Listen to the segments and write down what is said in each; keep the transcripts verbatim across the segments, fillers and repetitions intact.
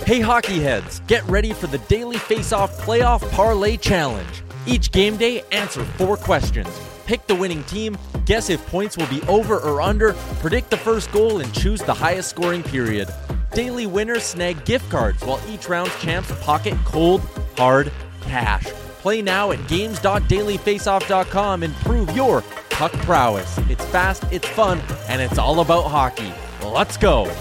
Hey hockey heads, get ready for the Daily Face-Off Playoff Parlay Challenge. Each game day, answer four questions. Pick the winning team, guess if points will be over or under, predict the first goal, and choose the highest scoring period. Daily winners snag gift cards, while each round's champs pocket cold, hard cash. Play now at games dot daily face off dot com and prove your puck prowess. It's fast, it's fun, and it's all about hockey. Let's go!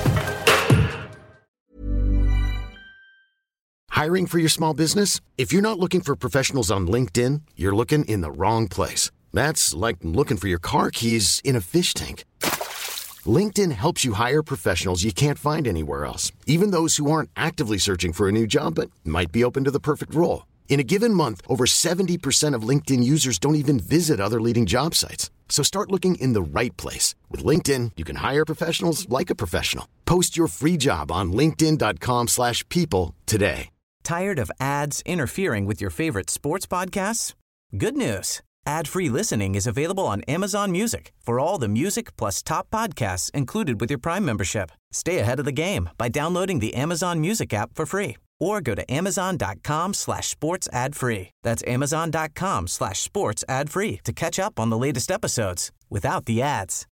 Hiring for your small business? If you're not looking for professionals on LinkedIn, you're looking in the wrong place. That's like looking for your car keys in a fish tank. LinkedIn helps you hire professionals you can't find anywhere else, even those who aren't actively searching for a new job but might be open to the perfect role. In a given month, over seventy percent of LinkedIn users don't even visit other leading job sites. So start looking in the right place. With LinkedIn, you can hire professionals like a professional. Post your free job on linkedin dot com slash people today. Tired of ads interfering with your favorite sports podcasts? Good news. Ad-free listening is available on Amazon Music for all the music plus top podcasts included with your Prime membership. Stay ahead of the game by downloading the Amazon Music app for free or go to amazon dot com slash sports ad free. That's amazon dot com slash sports ad free to catch up on the latest episodes without the ads.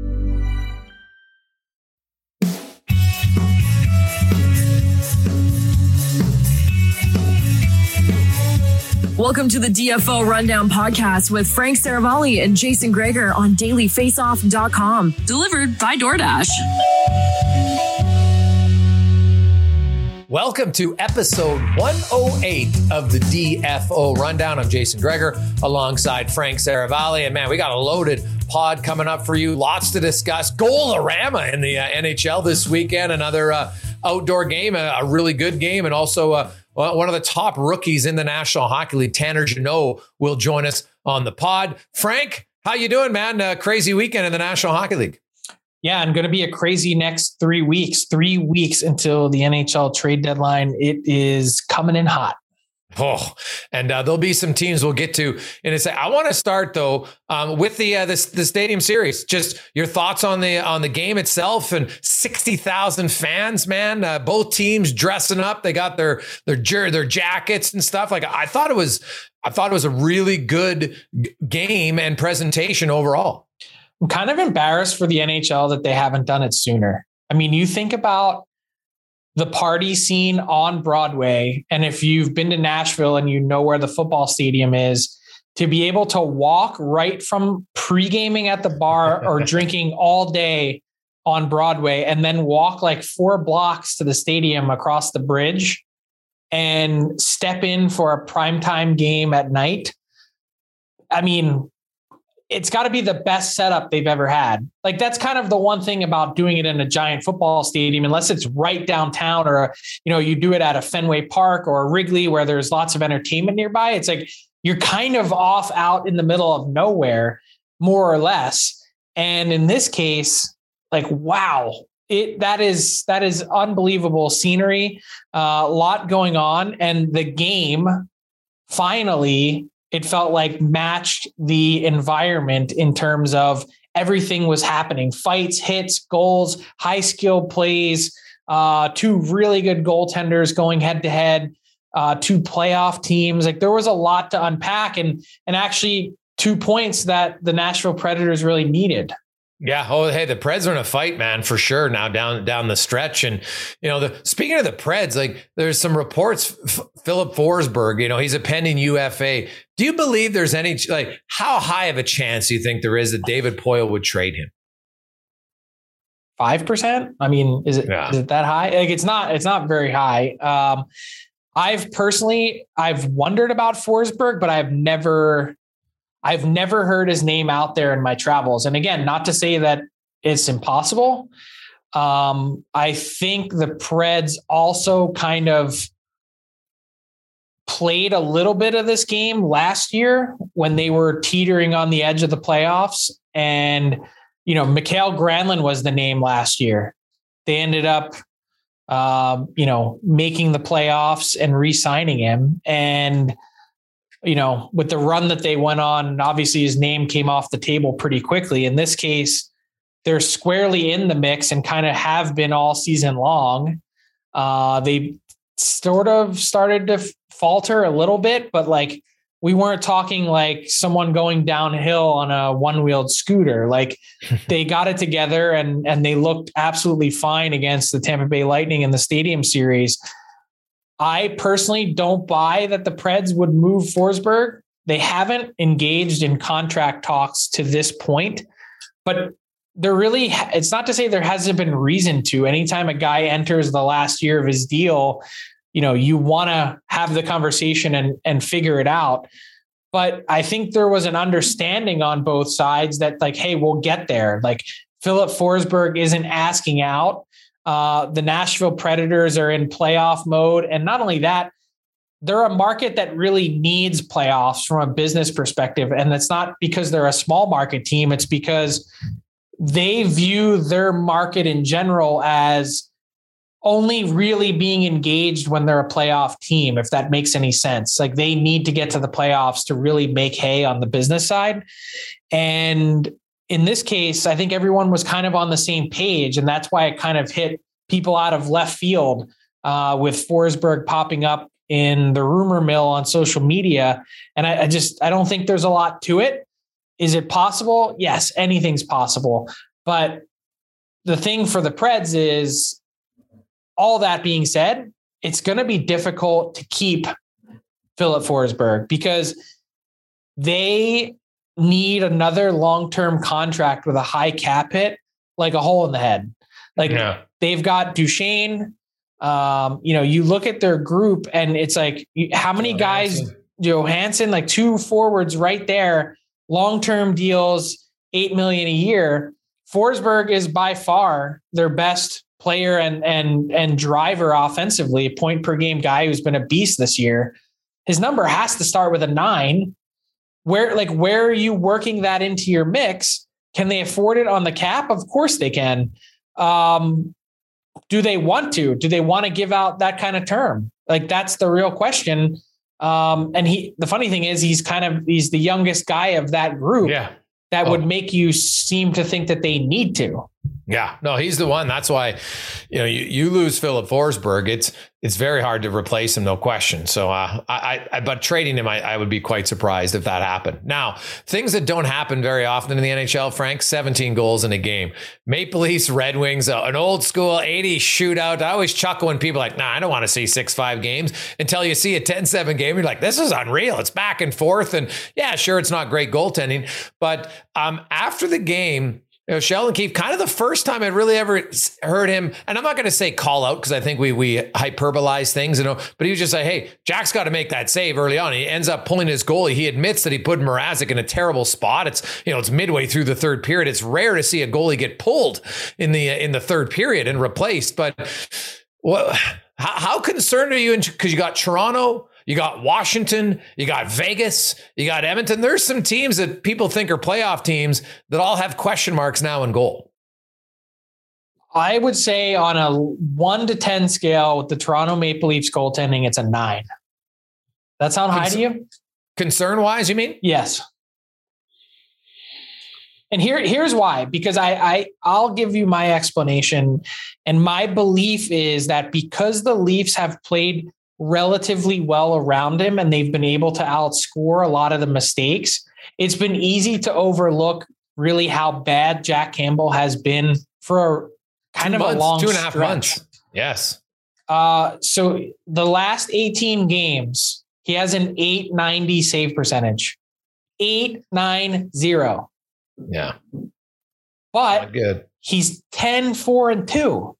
Welcome to the D F O Rundown Podcast with Frank Saravalli and Jason Gregor on daily face off dot com. Delivered by DoorDash. Welcome to episode one oh eight of the D F O Rundown. I'm Jason Gregor alongside Frank Saravalli. And man, we got a loaded pod coming up for you. Lots to discuss. Goal-orama in the uh, N H L this weekend. Another uh, outdoor game, a, a really good game, and also uh, one of the top rookies in the National Hockey League, Tanner Jeannot, will join us on the pod. Frank, how you doing, man? Uh, crazy weekend in the National Hockey League. Yeah, and going to be a crazy next three weeks, three weeks until the N H L trade deadline. It is coming in hot. Oh, and uh, there'll be some teams we'll get to in a second. I want to start though um, with the uh, this the Stadium Series. Just your thoughts on the on the game itself and sixty thousand fans, man. Uh, both teams dressing up. They got their their their jackets and stuff. Like I thought it was, I thought it was a really good g- game and presentation overall. I'm kind of embarrassed for the N H L that they haven't done it sooner. I mean, you think about the party scene on Broadway, and if you've been to Nashville and you know where the football stadium is, to be able to walk right from pre-gaming at the bar or drinking all day on Broadway and then walk like four blocks to the stadium across the bridge and step in for a primetime game at night. I mean, it's got to be the best setup they've ever had. Like that's kind of the one thing about doing it in a giant football stadium, unless it's right downtown or, you know, you do it at a Fenway Park or a Wrigley where there's lots of entertainment nearby. It's like, you're kind of off out in the middle of nowhere, more or less. And in this case, like, wow, it, that is, that is unbelievable scenery, uh, a lot going on. And the game finally, it felt like matched the environment in terms of everything was happening. Fights, hits, goals, high skill plays, uh, two really good goaltenders going head to head, uh, two playoff teams. Like there was a lot to unpack and, and actually two points that the Nashville Predators really needed. Yeah. Oh, hey, the Preds are in a fight, man, for sure. Now down down the stretch, and you know, the speaking of the Preds, like there's some reports. F- Philip Forsberg, you know, he's a pending U F A. Do you believe there's any like how high of a chance do you think there is that David Poile would trade him? Five percent. I mean, is it yeah. is it that high? Like it's not. It's not very high. Um, I've personally I've wondered about Forsberg, but I've never. I've never heard his name out there in my travels. And again, not to say that it's impossible. Um, I think the Preds also kind of played a little bit of this game last year when they were teetering on the edge of the playoffs. And, you know, Mikael Granlund was the name last year. They ended up, um, you know, making the playoffs and re-signing him. And, you know, with the run that they went on, obviously his name came off the table pretty quickly. In this case, they're squarely in the mix and kind of have been all season long. Uh, they sort of started to falter a little bit, but like we weren't talking like someone going downhill on a one-wheeled scooter. Like they got it together and, and they looked absolutely fine against the Tampa Bay Lightning in the Stadium Series. I personally don't buy that the Preds would move Forsberg. They haven't engaged in contract talks to this point, but there really, it's not to say there hasn't been reason to. Anytime a guy enters the last year of his deal, you know, you want to have the conversation and, and figure it out. But I think there was an understanding on both sides that like, hey, we'll get there. Like Philip Forsberg isn't asking out. Uh, the Nashville Predators are in playoff mode. And not only that, they're a market that really needs playoffs from a business perspective. And that's not because they're a small market team. It's because they view their market in general as only really being engaged when they're a playoff team, if that makes any sense. Like they need to get to the playoffs to really make hay on the business side. And in this case, I think everyone was kind of on the same page. And that's why it kind of hit people out of left field uh, with Forsberg popping up in the rumor mill on social media. And I, I just, I don't think there's a lot to it. Is it possible? Yes, anything's possible. But the thing for the Preds is, all that being said, it's going to be difficult to keep Philip Forsberg because they need another long-term contract with a high cap hit, like a hole in the head. Like yeah. They've got Duchesne. Um, you know, you look at their group and it's like, how many guys, Johansson, like two forwards right there, long-term deals, eight million a year. Forsberg is by far their best player and and and driver offensively, a point per game guy who's been a beast this year. His number has to start with a nine. Where like where are you working that into your mix? Can they afford it on the cap? Of course they can. Um, do they want to? Do they want to give out that kind of term? Like that's the real question. Um, and he, the funny thing is, he's kind of, he's the youngest guy of that group. Yeah. That oh. would make you seem to think that they need to. Yeah, no, he's the one. That's why, you know, you, you lose Philip Forsberg. It's it's very hard to replace him, no question. So, uh, I, I but trading him, I, I would be quite surprised if that happened. Now, things that don't happen very often in the N H L, Frank, seventeen goals in a game. Maple Leafs, Red Wings, uh, an old school eighties shootout. I always chuckle when people are like, nah, I don't want to see six five games until you see a ten seven game. You're like, this is unreal. It's back and forth. And yeah, sure, it's not great goaltending. But um, after the game, you know, Sheldon Keefe, kind of the first time I'd really ever heard him, and I'm not going to say call out because I think we we hyperbolize things, you know, but he was just like, hey, Jack's got to make that save early on. He ends up pulling his goalie. He admits that he put Mrazek in a terrible spot. It's, you know, it's midway through the third period. It's rare to see a goalie get pulled in the in the third period and replaced. But what, how, how concerned are you? Because you got Toronto, you got Washington, you got Vegas, you got Edmonton. There's some teams that people think are playoff teams that all have question marks now in goal. I would say on a one to ten scale with the Toronto Maple Leafs goaltending, it's a nine. That sound high to you? Concern wise, you mean? Yes. And here, here's why, because I, I, I'll give you my explanation. And my belief is that because the Leafs have played relatively well around him and they've been able to outscore a lot of the mistakes, it's been easy to overlook really how bad Jack Campbell has been for kind two of months, a long two and a half stretch. months. Yes. Uh, so the last eighteen games, he has an eight ninety save percentage, eight nine zero. Yeah. But not good. He's ten, four, and two.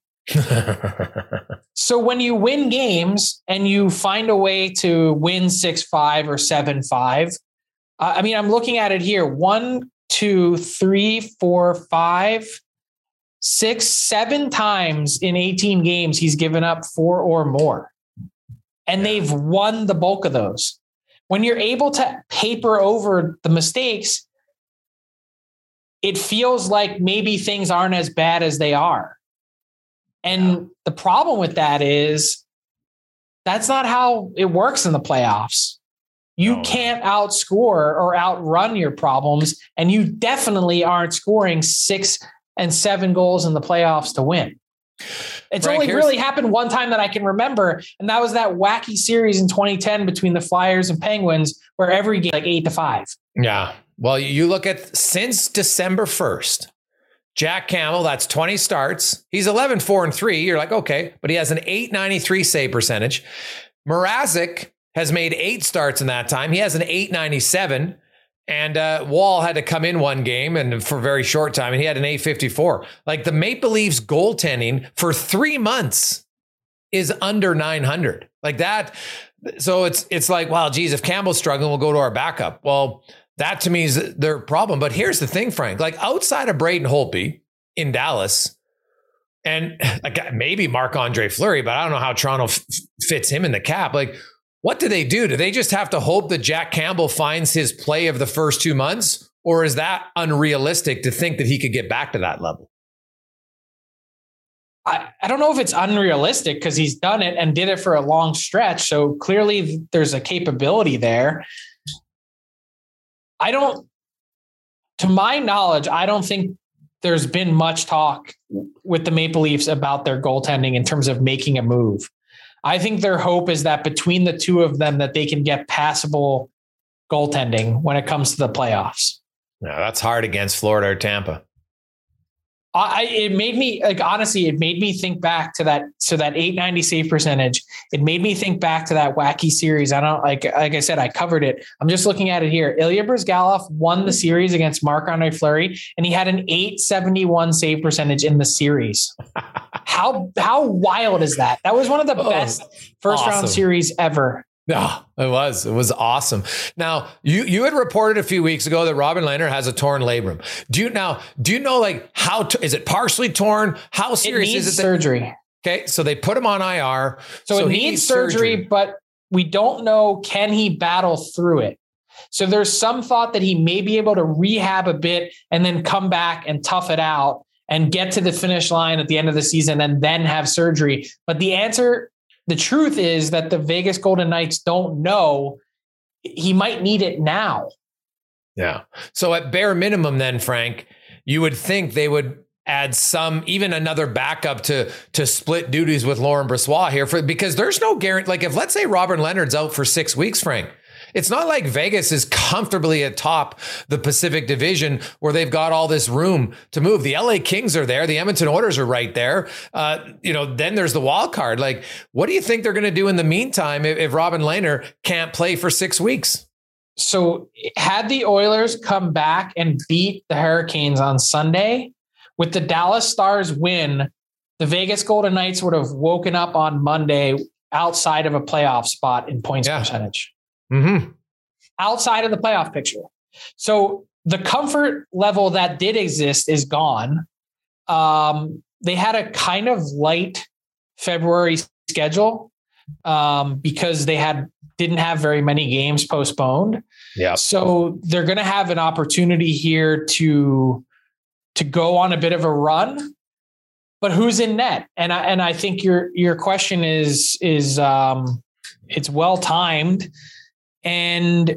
So when you win games and you find a way to win six five or seven five, uh, I mean, I'm looking at it here. One, two, three, four, five, six, seven times in eighteen games, he's given up four or more. And they've won the bulk of those. When you're able to paper over the mistakes, it feels like maybe things aren't as bad as they are. And yeah. the problem with that is that's not how it works in the playoffs. You no. can't outscore or outrun your problems, and you definitely aren't scoring six and seven goals in the playoffs to win. It's Frank, only here's- really happened one time that I can remember, and that was that wacky series in twenty ten between the Flyers and Penguins, where every game like eight to five. Yeah. Well, you look at since December first, Jack Campbell, that's twenty starts. He's eleven, four, and three. You're like, okay, but he has an eight ninety-three save percentage. Mrazek has made eight starts in that time. He has an eight ninety-seven. And uh, Wall had to come in one game and for a very short time, and he had an eight fifty-four. Like the Maple Leafs goaltending for three months is under nine hundred. Like that. So it's it's like, wow, geez, if Campbell's struggling, we'll go to our backup. Well, that to me is their problem. But here's the thing, Frank, like outside of Braden Holtby in Dallas and like maybe Marc-Andre Fleury, but I don't know how Toronto f- fits him in the cap. Like, what do they do? Do they just have to hope that Jack Campbell finds his play of the first two months? Or is that unrealistic to think that he could get back to that level? I, I don't know if it's unrealistic because he's done it and did it for a long stretch. So clearly there's a capability there. I don't, to my knowledge, I don't think there's been much talk with the Maple Leafs about their goaltending in terms of making a move. I think their hope is that between the two of them, that they can get passable goaltending when it comes to the playoffs. No, that's hard against Florida or Tampa. I, it made me like, honestly, it made me think back to that. So that eight ninety save percentage, it made me think back to that wacky series. I don't like, like I said, I covered it. I'm just looking at it here. Ilya Bryzgalov won the series against Marc-Andre Fleury, and he had an eight seventy-one save percentage in the series. How, how wild is that? That was one of the oh, best first awesome. round series ever. No, it was. It was awesome. Now, you you had reported a few weeks ago that Robin Lehner has a torn labrum. Do you now, do you know like how, to, is it partially torn? How serious it needs is it? surgery. Okay. So they put him on I R. So, so it needs, needs surgery, surgery, but we don't know, can he battle through it? So there's some thought that he may be able to rehab a bit and then come back and tough it out and get to the finish line at the end of the season and then have surgery. But the answer, the truth is that the Vegas Golden Knights don't know. He might need it now. Yeah. So at bare minimum then, Frank, you would think they would add some, even another backup to to split duties with Laurent Brossoit here for, because there's no guarantee. Like if let's say Robin Leonard's out for six weeks, Frank, it's not like Vegas is comfortably atop the Pacific Division where they've got all this room to move. The L A Kings are there. The Edmonton Oilers are right there. Uh, you know, then there's the wild card. Like, what do you think they're going to do in the meantime if, if Robin Lehner can't play for six weeks? So had the Oilers come back and beat the Hurricanes on Sunday, with the Dallas Stars win, the Vegas Golden Knights would have woken up on Monday outside of a playoff spot in points yeah. percentage. Mm-hmm. Outside of the playoff picture. So the comfort level that did exist is gone. Um, they had a kind of light February schedule um, because they had didn't have very many games postponed. Yeah. So they're going to have an opportunity here to to go on a bit of a run. But who's in net? And I and I think your your question is is um, it's well timed. And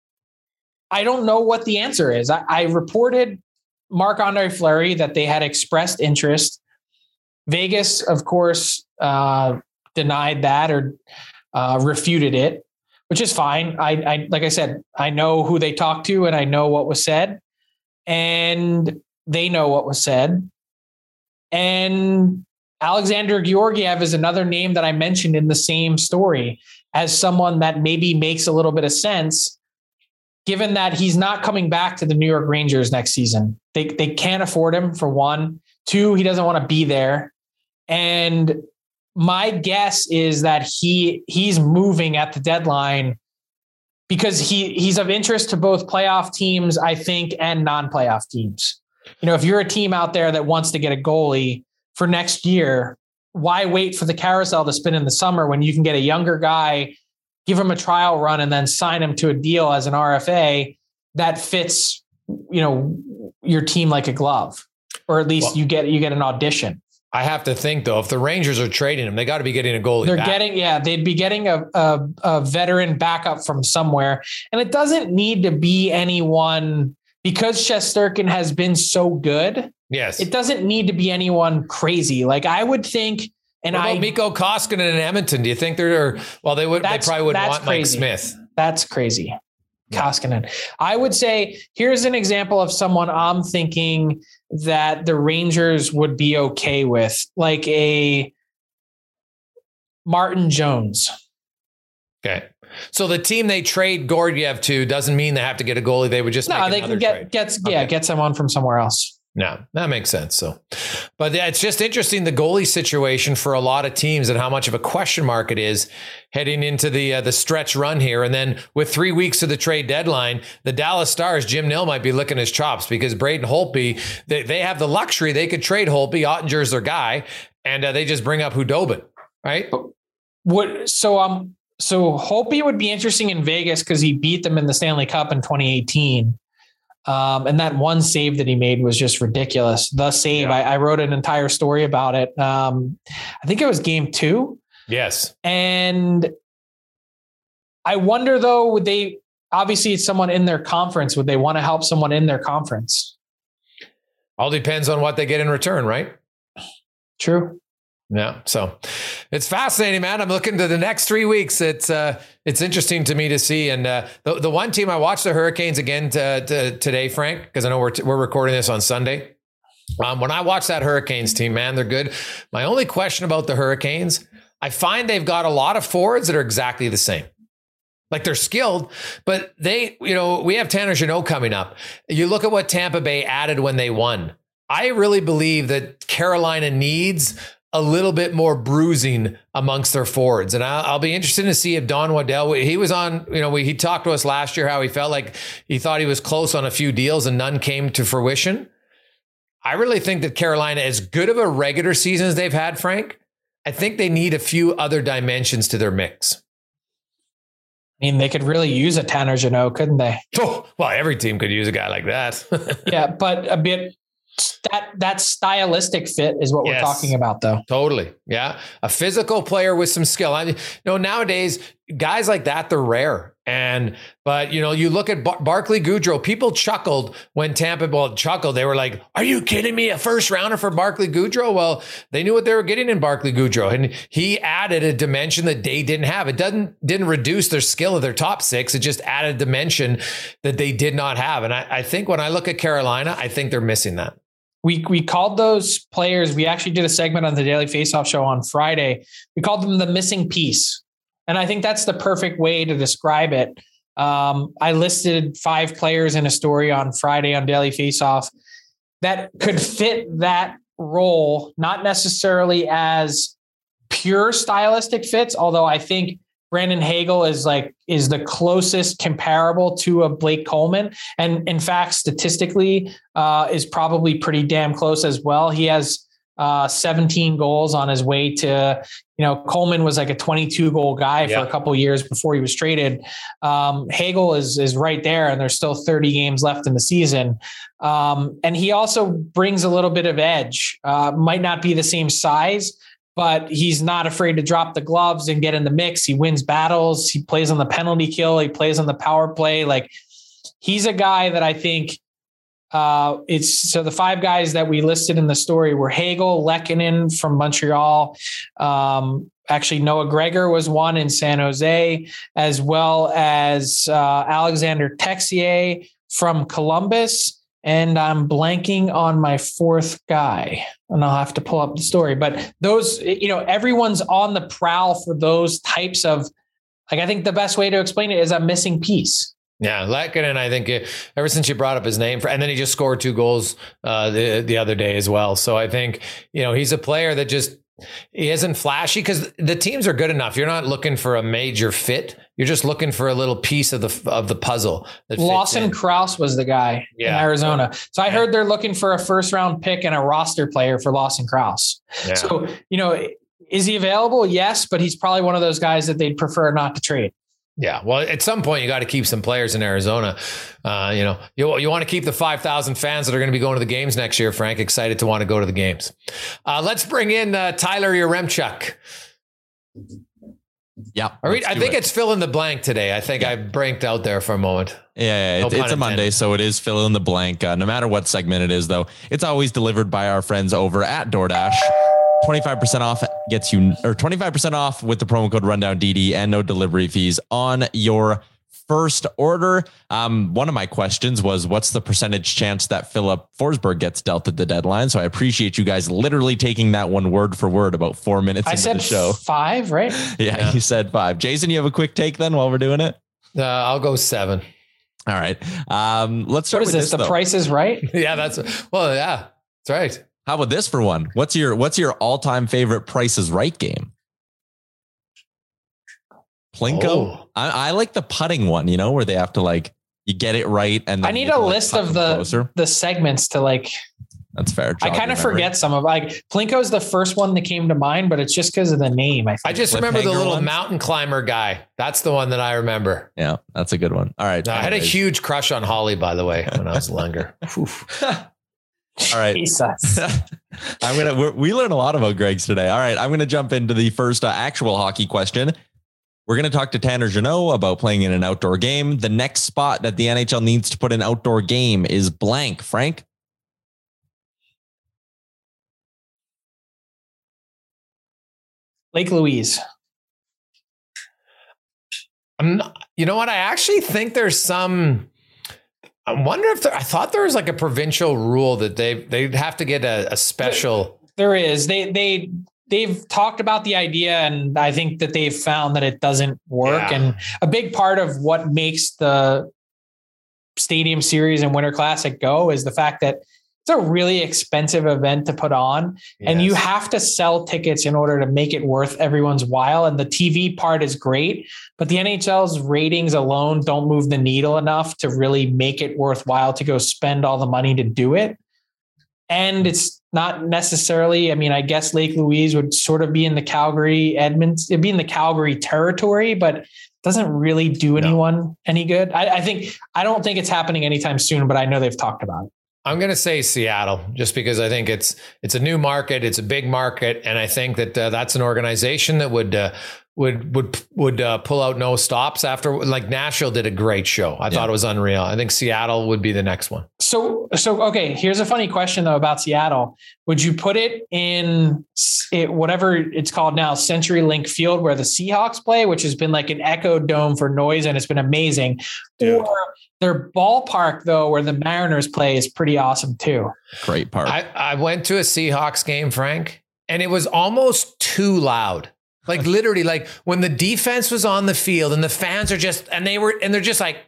I don't know what the answer is. I, I reported Marc-Andre Fleury that they had expressed interest. Vegas, of course, uh, denied that or uh, refuted it, which is fine. I, I, like I said, I know who they talked to and I know what was said, and they know what was said. And Alexander Georgiev is another name that I mentioned in the same story as someone that maybe makes a little bit of sense, given that he's not coming back to the New York Rangers next season. They they can't afford him, for one. Two, he doesn't want to be there. And my guess is that he he's moving at the deadline because he he's of interest to both playoff teams, I think, and non-playoff teams. You know, if you're a team out there that wants to get a goalie for next year, why wait for the carousel to spin in the summer when you can get a younger guy, give him a trial run, and then sign him to a deal as an R F A that fits, you know, your team like a glove, or at least well, you get you get an audition. I have to think though, if the Rangers are trading him, they got to be getting a goalie. They're back. getting, yeah, they'd be getting a, a a veteran backup from somewhere, and it doesn't need to be anyone because Shesterkin has been so good. Yes. It doesn't need to be anyone crazy. Like I would think And what about I, Mikko Koskinen in Edmonton? Do you think they're, well, they would, they probably wouldn't want crazy. Mike Smith. That's crazy. Koskinen. I would say, here's an example of someone I'm thinking that the Rangers would be okay with, like a Martin Jones. Okay. So the team they trade Gordiev to doesn't mean they have to get a goalie. They would just, no, make they can get, trade. gets, yeah, okay. get someone from somewhere else. No, that makes sense. So, but yeah, it's just interesting, the goalie situation for a lot of teams and how much of a question mark it is heading into the uh, the stretch run here. And then with three weeks to the trade deadline, the Dallas Stars, Jim Nill might be licking his chops because Braden Holtby, they, they have the luxury. They could trade Holtby. Ottinger's their guy. And uh, they just bring up Hudobin, right? What? So, um, so Holtby would be interesting in Vegas because he beat them in the Stanley Cup in twenty eighteen. Um, and that one save that he made was just ridiculous. The save, yeah. I, I wrote an entire story about it. Um, I think it was game two. Yes. And I wonder though, would they, obviously it's someone in their conference. Would they want to help someone in their conference? All depends on what they get in return, right? True. Yeah. So it's fascinating, man. I'm looking to the next three weeks. It's uh, it's interesting to me to see. And uh, the, the one team I watched the Hurricanes again to, to, today, Frank, because I know we're, t- we're recording this on Sunday. Um, when I watch that Hurricanes team, man, they're good. My only question about the Hurricanes, I find they've got a lot of forwards that are exactly the same. Like they're skilled, but they, you know, we have Tanner Jeannot coming up. You look at what Tampa Bay added when they won. I really believe that Carolina needs a little bit more bruising amongst their forwards. And I'll, I'll be interested to see if Don Waddell, he was on, you know, we, he talked to us last year, how he felt like he thought he was close on a few deals and none came to fruition. I really think that Carolina, as good of a regular season as they've had, Frank, I think they need a few other dimensions to their mix. I mean, they could really use a Tanner Jeannot, couldn't they? Oh, well, every team could use a guy like that. Yeah, but a bit... That that stylistic fit is what yes. we're talking about, though. Totally. Yeah. A physical player with some skill. I mean, you know, nowadays, guys like that, they're rare. And, but, you know, you look at Bar- Barclay Goodrow, people chuckled when Tampa, well, chuckled. They were like, are you kidding me? A first rounder for Barclay Goodrow? Well, they knew what they were getting in Barclay Goodrow. And he added a dimension that they didn't have. It doesn't, didn't reduce their skill of their top six. It just added a dimension that they did not have. And I, I think when I look at Carolina, I think they're missing that. We we called those players, we actually did a segment on the Daily Faceoff show on Friday. We called them the missing piece. And I think that's the perfect way to describe it. Um, I listed five players in a story on Friday on Daily Faceoff that could fit that role, not necessarily as pure stylistic fits, although I think Brandon Hagel is like is the closest comparable to a Blake Coleman, and in fact, statistically, uh, is probably pretty damn close as well. He has uh, seventeen goals on his way to, you know, Coleman was like a twenty-two goal guy yeah. for a couple of years before he was traded. Um, Hagel is is right there, and there's still thirty games left in the season. Um, and he also brings a little bit of edge. Uh, might not be the same size, but he's not afraid to drop the gloves and get in the mix. He wins battles. He plays on the penalty kill. He plays on the power play. Like, he's a guy that I think uh, it's so the five guys that we listed in the story were Hagel, Lehkonen from Montreal. Um, actually, Noah Gregor was one in San Jose, as well as uh, Alexander Texier from Columbus. And I'm blanking on my fourth guy, and I'll have to pull up the story. But those, you know, everyone's on the prowl for those types of, like, I think the best way to explain it is a missing piece. Yeah, Lehkonen, I think uh, ever since you brought up his name, for, and then he just scored two goals uh, the the other day as well. So I think, you know, he's a player that just, he isn't flashy because the teams are good enough. You're not looking for a major fit. You're just looking for a little piece of the of the puzzle. Lawson Krause was the guy yeah. in Arizona. So I yeah. heard they're looking for a first round pick and a roster player for Lawson Krause. Yeah. So, you know, is he available? Yes, but he's probably one of those guys that they'd prefer not to trade. Yeah, well, at some point you got to keep some players in Arizona. Uh, you know, you, you want to keep the five thousand fans that are going to be going to the games next year, Frank, excited to want to go to the games. Uh, let's bring in uh, Tyler Yaremchuk. Yeah, I, I think it. it's fill in the blank today. I think yeah. I branked out there for a moment. Yeah, yeah no it's, it's a Monday, so it is fill in the blank. Uh, no matter what segment it is, though, it's always delivered by our friends over at DoorDash. twenty-five percent off gets you, or twenty-five percent off with the promo code Rundown D D and no delivery fees on your first order. Um, one of my questions was, what's the percentage chance that Philip Forsberg gets dealt at the deadline? So I appreciate you guys literally taking that one word for word about four minutes I into said the show. Five, right? Yeah, yeah, you said five. Jason, you have a quick take then while we're doing it? Uh, I'll go seven. All right. Um, let's start what is with this? this, The though. Price is Right? Yeah, that's, well, yeah, that's right. How about this for one? What's your, what's your all-time favorite Price is Right game? Plinko. Oh. I, I like the putting one, you know, where they have to like, you get it right. And then I need you a can, like, list putt of them the, closer. the segments to like, That's fair. I kind of forget some of like Plinko's the first one that came to mind, but it's just because of the name. I, think. I just remember the little ones? mountain climber guy. That's the one that I remember. Yeah, that's a good one. All right. No, I had a anyways. huge crush on Holly, by the way, when I was younger. All right. Jesus. I'm gonna. We're, we learn a lot about Greg's today. All right, I'm gonna jump into the first uh, actual hockey question. We're gonna talk to Tanner Jeannot about playing in an outdoor game. The next spot that the N H L needs to put an outdoor game is blank. Frank. Lake Louise. I'm not, you know what? I actually think there's some. I wonder if there, I thought there was like a provincial rule that they they'd have to get a, a special. There is. They they they've talked about the idea, and I think that they've found that it doesn't work. Yeah. And a big part of what makes the Stadium Series and Winter Classic go is the fact that it's a really expensive event to put on, and you Yes. have to sell tickets in order to make it worth everyone's while. And the T V part is great, but the N H L's ratings alone don't move the needle enough to really make it worthwhile to go spend all the money to do it. And it's not necessarily, I mean, I guess Lake Louise would sort of be in the Calgary, Edmonton, it'd be in the Calgary territory, but it doesn't really do anyone any good. I, I think, I don't think it's happening anytime soon, but I know they've talked about it. I'm going to say Seattle, just because I think it's it's a new market, it's a big market, and I think that uh, that's an organization that would uh, would would would uh, pull out no stops after. Like Nashville did a great show. I yeah. thought it was unreal. I think Seattle would be the next one. So so okay, here's a funny question though about Seattle. Would you put it in it, whatever it's called now, CenturyLink Field, where the Seahawks play, which has been like an Echo Dome for noise and it's been amazing, Dude. or their ballpark, though, where the Mariners play, is pretty awesome, too. Great park. I, I went to a Seahawks game, Frank, and it was almost too loud. Like literally, like when the defense was on the field and the fans are just, and they were, and they're just like,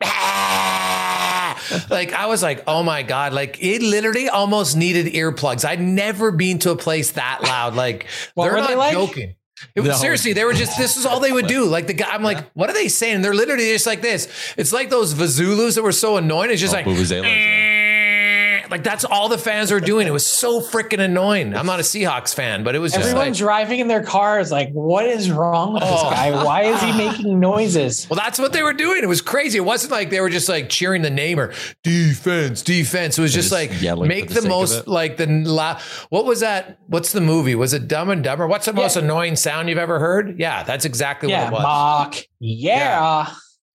ah! Like I was like, oh my God, like it literally almost needed earplugs. I'd never been to a place that loud. Like what they're were not they like? joking. It was No. seriously, they were just, this is all they would do. Like the guy, I'm like, what are they saying? They're literally just like this. It's like those Vazulus that were so annoying. It's just Oh, like, vuvuzelas, eh, like that's all the fans were doing. It was so freaking annoying. I'm not a Seahawks fan, but it was just Everyone like, driving in their cars, like, what is wrong with this Oh. guy? Why is he making noises? well, that's what they were doing. It was crazy. It wasn't like they were just like cheering the name or defense, defense. It was just, just like yelling make for the the sake of most it. like the la- what was that? What's the movie? Was it Dumb and Dumber? What's the most Yeah. annoying sound you've ever heard? Yeah, that's exactly Yeah, what it was. mock. Yeah.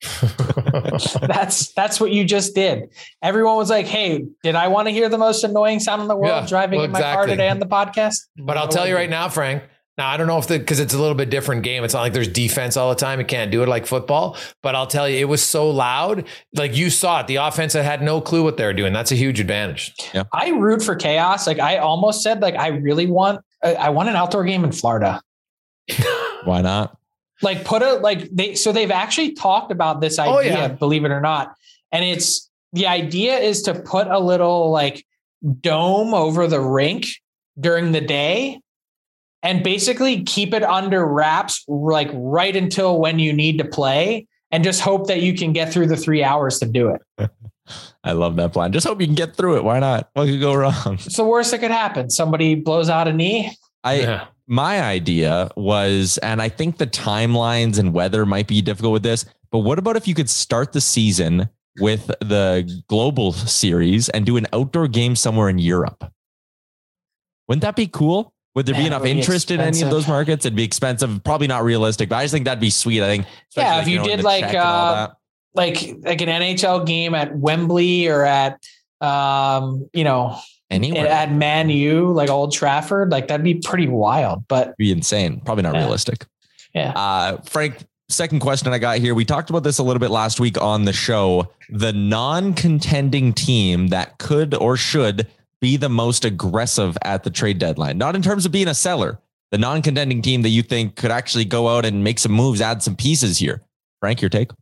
that's that's what you just did. Everyone was like, hey, did I want to hear the most annoying sound in the world Yeah, driving well, in my car exactly. today on the podcast? But I'll tell you right now, Frank. Now, I don't know if the, because it's a little bit different game. It's not like there's defense all the time. You can't do it like football. But I'll tell you, it was so loud. Like you saw it. The offense had no clue what they were doing. That's a huge advantage. Yeah. I root for chaos. Like I almost said, like I really want, I I want an outdoor game in Florida. Why not? Like put a, like they, so they've actually talked about this idea, Oh, yeah. believe it or not. And it's, the idea is to put a little like dome over the rink during the day and basically keep it under wraps, like right until when you need to play, and just hope that you can get through the three hours to do it. I love that plan. Just hope you can get through it. Why not? What could go wrong? It's the worst that could happen. Somebody blows out a knee. I, Yeah. my idea was, and I think the timelines and weather might be difficult with this, but what about if you could start the season with the global series and do an outdoor game somewhere in Europe? Wouldn't that be cool? Would there Man, be it enough would be interest in any of expensive. those markets? It'd be expensive, probably not realistic, but I just think that'd be sweet. I think. especially, Yeah, if you know, in did the like, Czech and all uh, that. like like an N H L game at Wembley or at um, you know, Anywhere. At Man U, like Old Trafford, like that'd be pretty wild, but be insane. Probably not yeah. realistic. Yeah. Uh, Frank, second question I got here. We talked about this a little bit last week on the show. The non-contending team that could or should be the most aggressive at the trade deadline, not in terms of being a seller, the non-contending team that you think could actually go out and make some moves, add some pieces here. Frank, your take?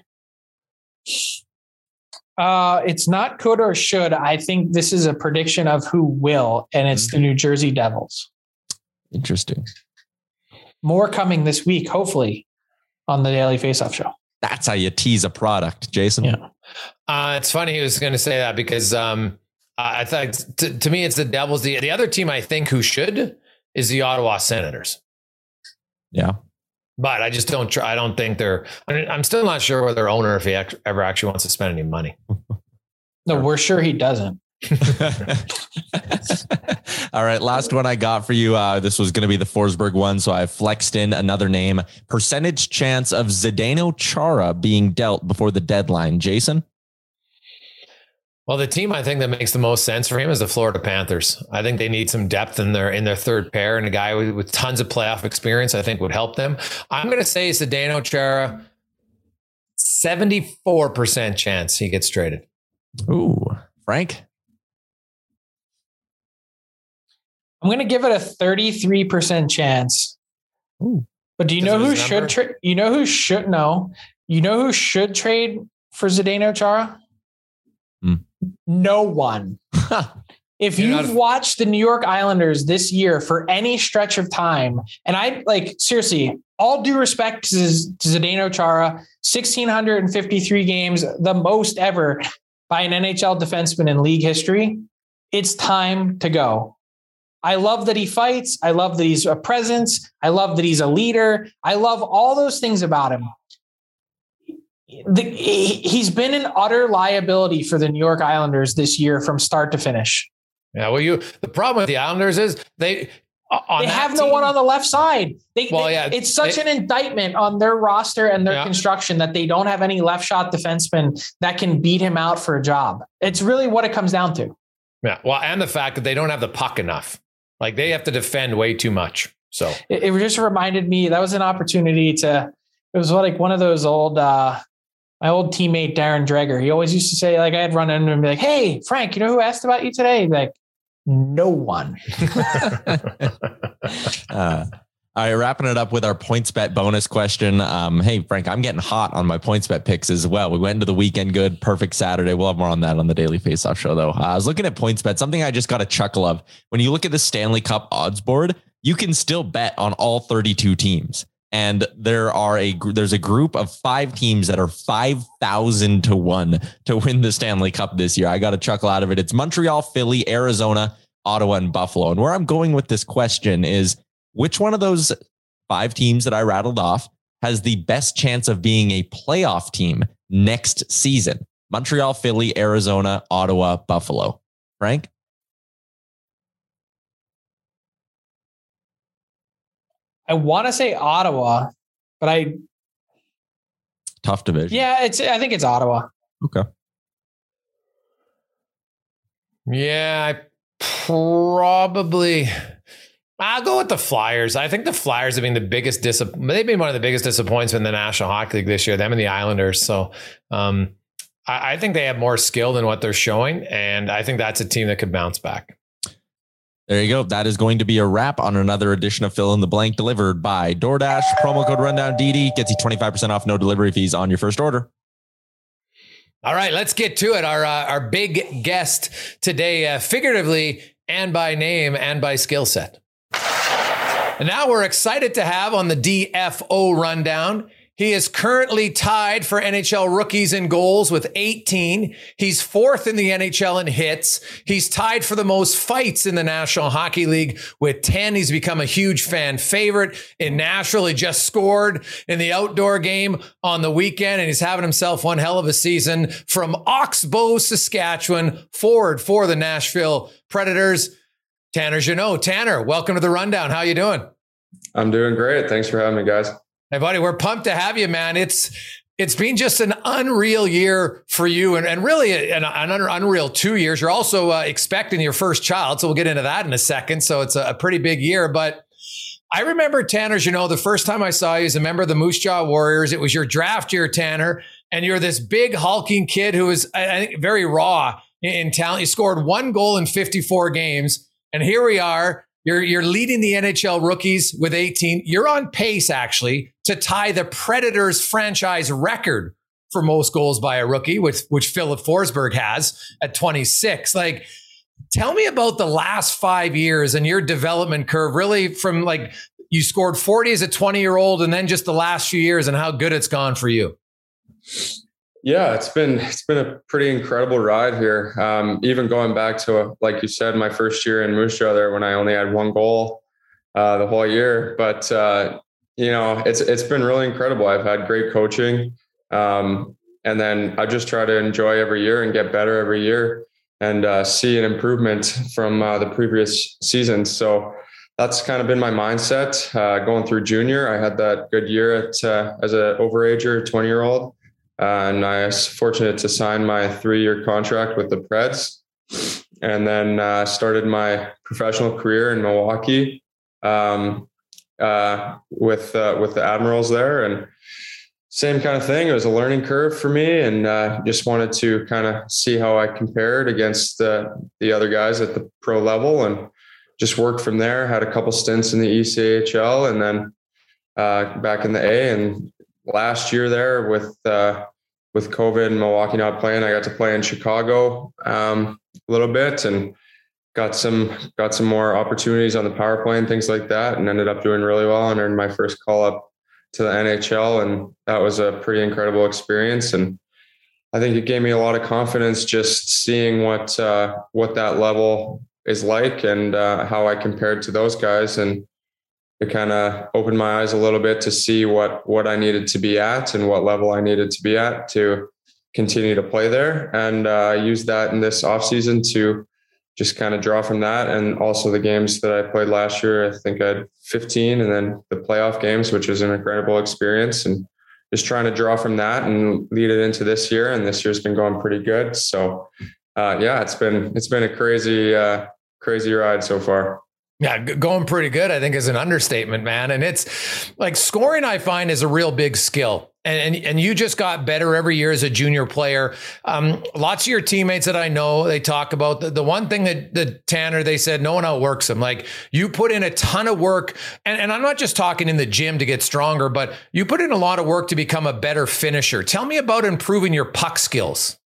Uh, it's not could or should. I think this is a prediction of who will, and it's mm-hmm. the New Jersey Devils. Interesting. More coming this week, hopefully, on the Daily Faceoff Show. That's how you tease a product, Jason. Yeah. Uh, it's funny he was going to say that because um, I thought to, to me it's the Devils. The, the other team I think who should is the Ottawa Senators. Yeah. But I just don't try. I don't think they're, I mean, I'm still not sure whether their owner, if he ex- ever actually wants to spend any money. No, we're sure he doesn't. All right. Last one I got for you. Uh, this was going to be the Forsberg one. So I flexed in another name. Percentage chance of Zdeno Chara being dealt before the deadline. Jason? Well, the team I think that makes the most sense for him is the Florida Panthers. I think they need some depth in their in their third pair, and a guy with, with tons of playoff experience I think would help them. I'm going to say Zdeno Chara, seventy-four percent chance he gets traded. Ooh, Frank? I'm going to give it a thirty-three percent chance. Ooh. But do you know who should trade? You know who should know? You know who should trade for Zdeno Chara? Mm. No one. If You're you've not... watched the New York Islanders this year for any stretch of time, and I like seriously, all due respect to Zdeno Chara, one thousand six hundred fifty-three games, the most ever by an N H L defenseman in league history. It's time to go. I love that he fights. I love that he's a presence. I love that he's a leader. I love all those things about him. The, he's been an utter liability for the New York Islanders this year from start to finish. Yeah, well, you the problem with the Islanders is they on they have team, no one on the left side. They, well, they, yeah, it's such they, an indictment on their roster and their yeah. construction that they don't have any left shot defensemen that can beat him out for a job. It's really what it comes down to. Yeah, well, and the fact that they don't have the puck enough. Like they have to defend way too much. So it, it just reminded me that was an opportunity to. It was like one of those old. Uh, My old teammate, Darren Dreger, he always used to say, like, I'd run into him and be like, hey, Frank, you know who asked about you today? He'd be like, no one. uh, all right, wrapping it up with our PointsBet bonus question. Um, hey, Frank, I'm getting hot on my PointsBet picks as well. We went into the weekend good, perfect Saturday. We'll have more on that on the Daily Faceoff Show, though. Uh, I was looking at PointsBet, something I just got a chuckle of. When you look at the Stanley Cup odds board, you can still bet on all thirty-two teams. And there are a there's a group of five teams that are five thousand to one to win the Stanley Cup this year. I got a chuckle out of it. It's Montreal, Philly, Arizona, Ottawa, and Buffalo. And where I'm going with this question is, which one of those five teams that I rattled off has the best chance of being a playoff team next season? Montreal, Philly, Arizona, Ottawa, Buffalo. Frank? I want to say Ottawa, but I tough division. Yeah, it's. I think it's Ottawa. Okay. Yeah, I probably. I'll go with the Flyers. I think the Flyers have been the biggest dis- They've been one of the biggest disappointments in the National Hockey League this year. Them and the Islanders. So um, I, I think they have more skill than what they're showing, and I think that's a team that could bounce back. There you go. That is going to be a wrap on another edition of Fill in the Blank, delivered by DoorDash. Promo code Rundown D D gets you twenty-five percent off, no delivery fees on your first order. All right, let's get to it. Our uh, our big guest today, uh, figuratively and by name and by skill set. And now we're excited to have on the D F O Rundown. He is currently tied for N H L rookies in goals with eighteen. He's fourth in the N H L in hits. He's tied for the most fights in the National Hockey League with ten. He's become a huge fan favorite in Nashville. He just scored in the outdoor game on the weekend, and he's having himself one hell of a season. From Oxbow, Saskatchewan, forward for the Nashville Predators, Tanner Jeannot. Tanner, welcome to the Rundown. How you doing? I'm doing great. Thanks for having me, guys. Hey, buddy, we're pumped to have you, man. It's it's been just an unreal year for you, and, and really an, an unreal two years. You're also uh, expecting your first child, so we'll get into that in a second. So it's a, a pretty big year. But I remember, Tanner, as you know, the first time I saw you as a member of the Moose Jaw Warriors, it was your draft year, Tanner, and you're this big hulking kid who was, I think, very raw in, in talent. You scored one goal in fifty-four games, and here we are. You're you're leading the N H L rookies with eighteen. You're on pace, actually, to tie the Predators franchise record for most goals by a rookie, which which Philip Forsberg has at twenty-six. Like, tell me about the last five years and your development curve, really from like you scored forty as a twenty-year-old and then just the last few years and how good it's gone for you. Yeah, it's been it's been a pretty incredible ride here. Um, even going back to, like you said, my first year in Moose Jaw there when I only had one goal uh, the whole year. But uh, you know, it's it's been really incredible. I've had great coaching, um, and then I just try to enjoy every year and get better every year and uh, see an improvement from uh, the previous seasons. So that's kind of been my mindset uh, going through junior. I had that good year at uh, as an overager, twenty year old. Uh, and I was fortunate to sign my three-year contract with the Preds, and then uh, started my professional career in Milwaukee um, uh, with uh, with the Admirals there. And same kind of thing. It was a learning curve for me, and uh, just wanted to kind of see how I compared against uh, the other guys at the pro level, and just worked from there. Had a couple stints in the E C H L, and then uh, back in the A. And last year there with uh, with COVID and Milwaukee not playing, I got to play in Chicago um, a little bit and got some got some more opportunities on the power play and things like that, and ended up doing really well and earned my first call up to the N H L, and that was a pretty incredible experience. And I think it gave me a lot of confidence just seeing what uh, what that level is like and uh, how I compared to those guys, and it kind of opened my eyes a little bit to see what, what I needed to be at and what level I needed to be at to continue to play there. And uh, I used that in this off season to just kind of draw from that. And also the games that I played last year, I think I had fifteen, and then the playoff games, which was an incredible experience, and just trying to draw from that and lead it into this year. And this year's been going pretty good. So uh, yeah, it's been, it's been a crazy, uh, crazy ride so far. Yeah, going pretty good, I think, is an understatement, man. And it's like scoring, I find, is a real big skill. And, and and you just got better every year as a junior player. Um, lots of your teammates that I know, they talk about the, the one thing that, that Tanner, they said, no one outworks him. Like, you put in a ton of work. And, and I'm not just talking in the gym to get stronger, but you put in a lot of work to become a better finisher. Tell me about improving your puck skills.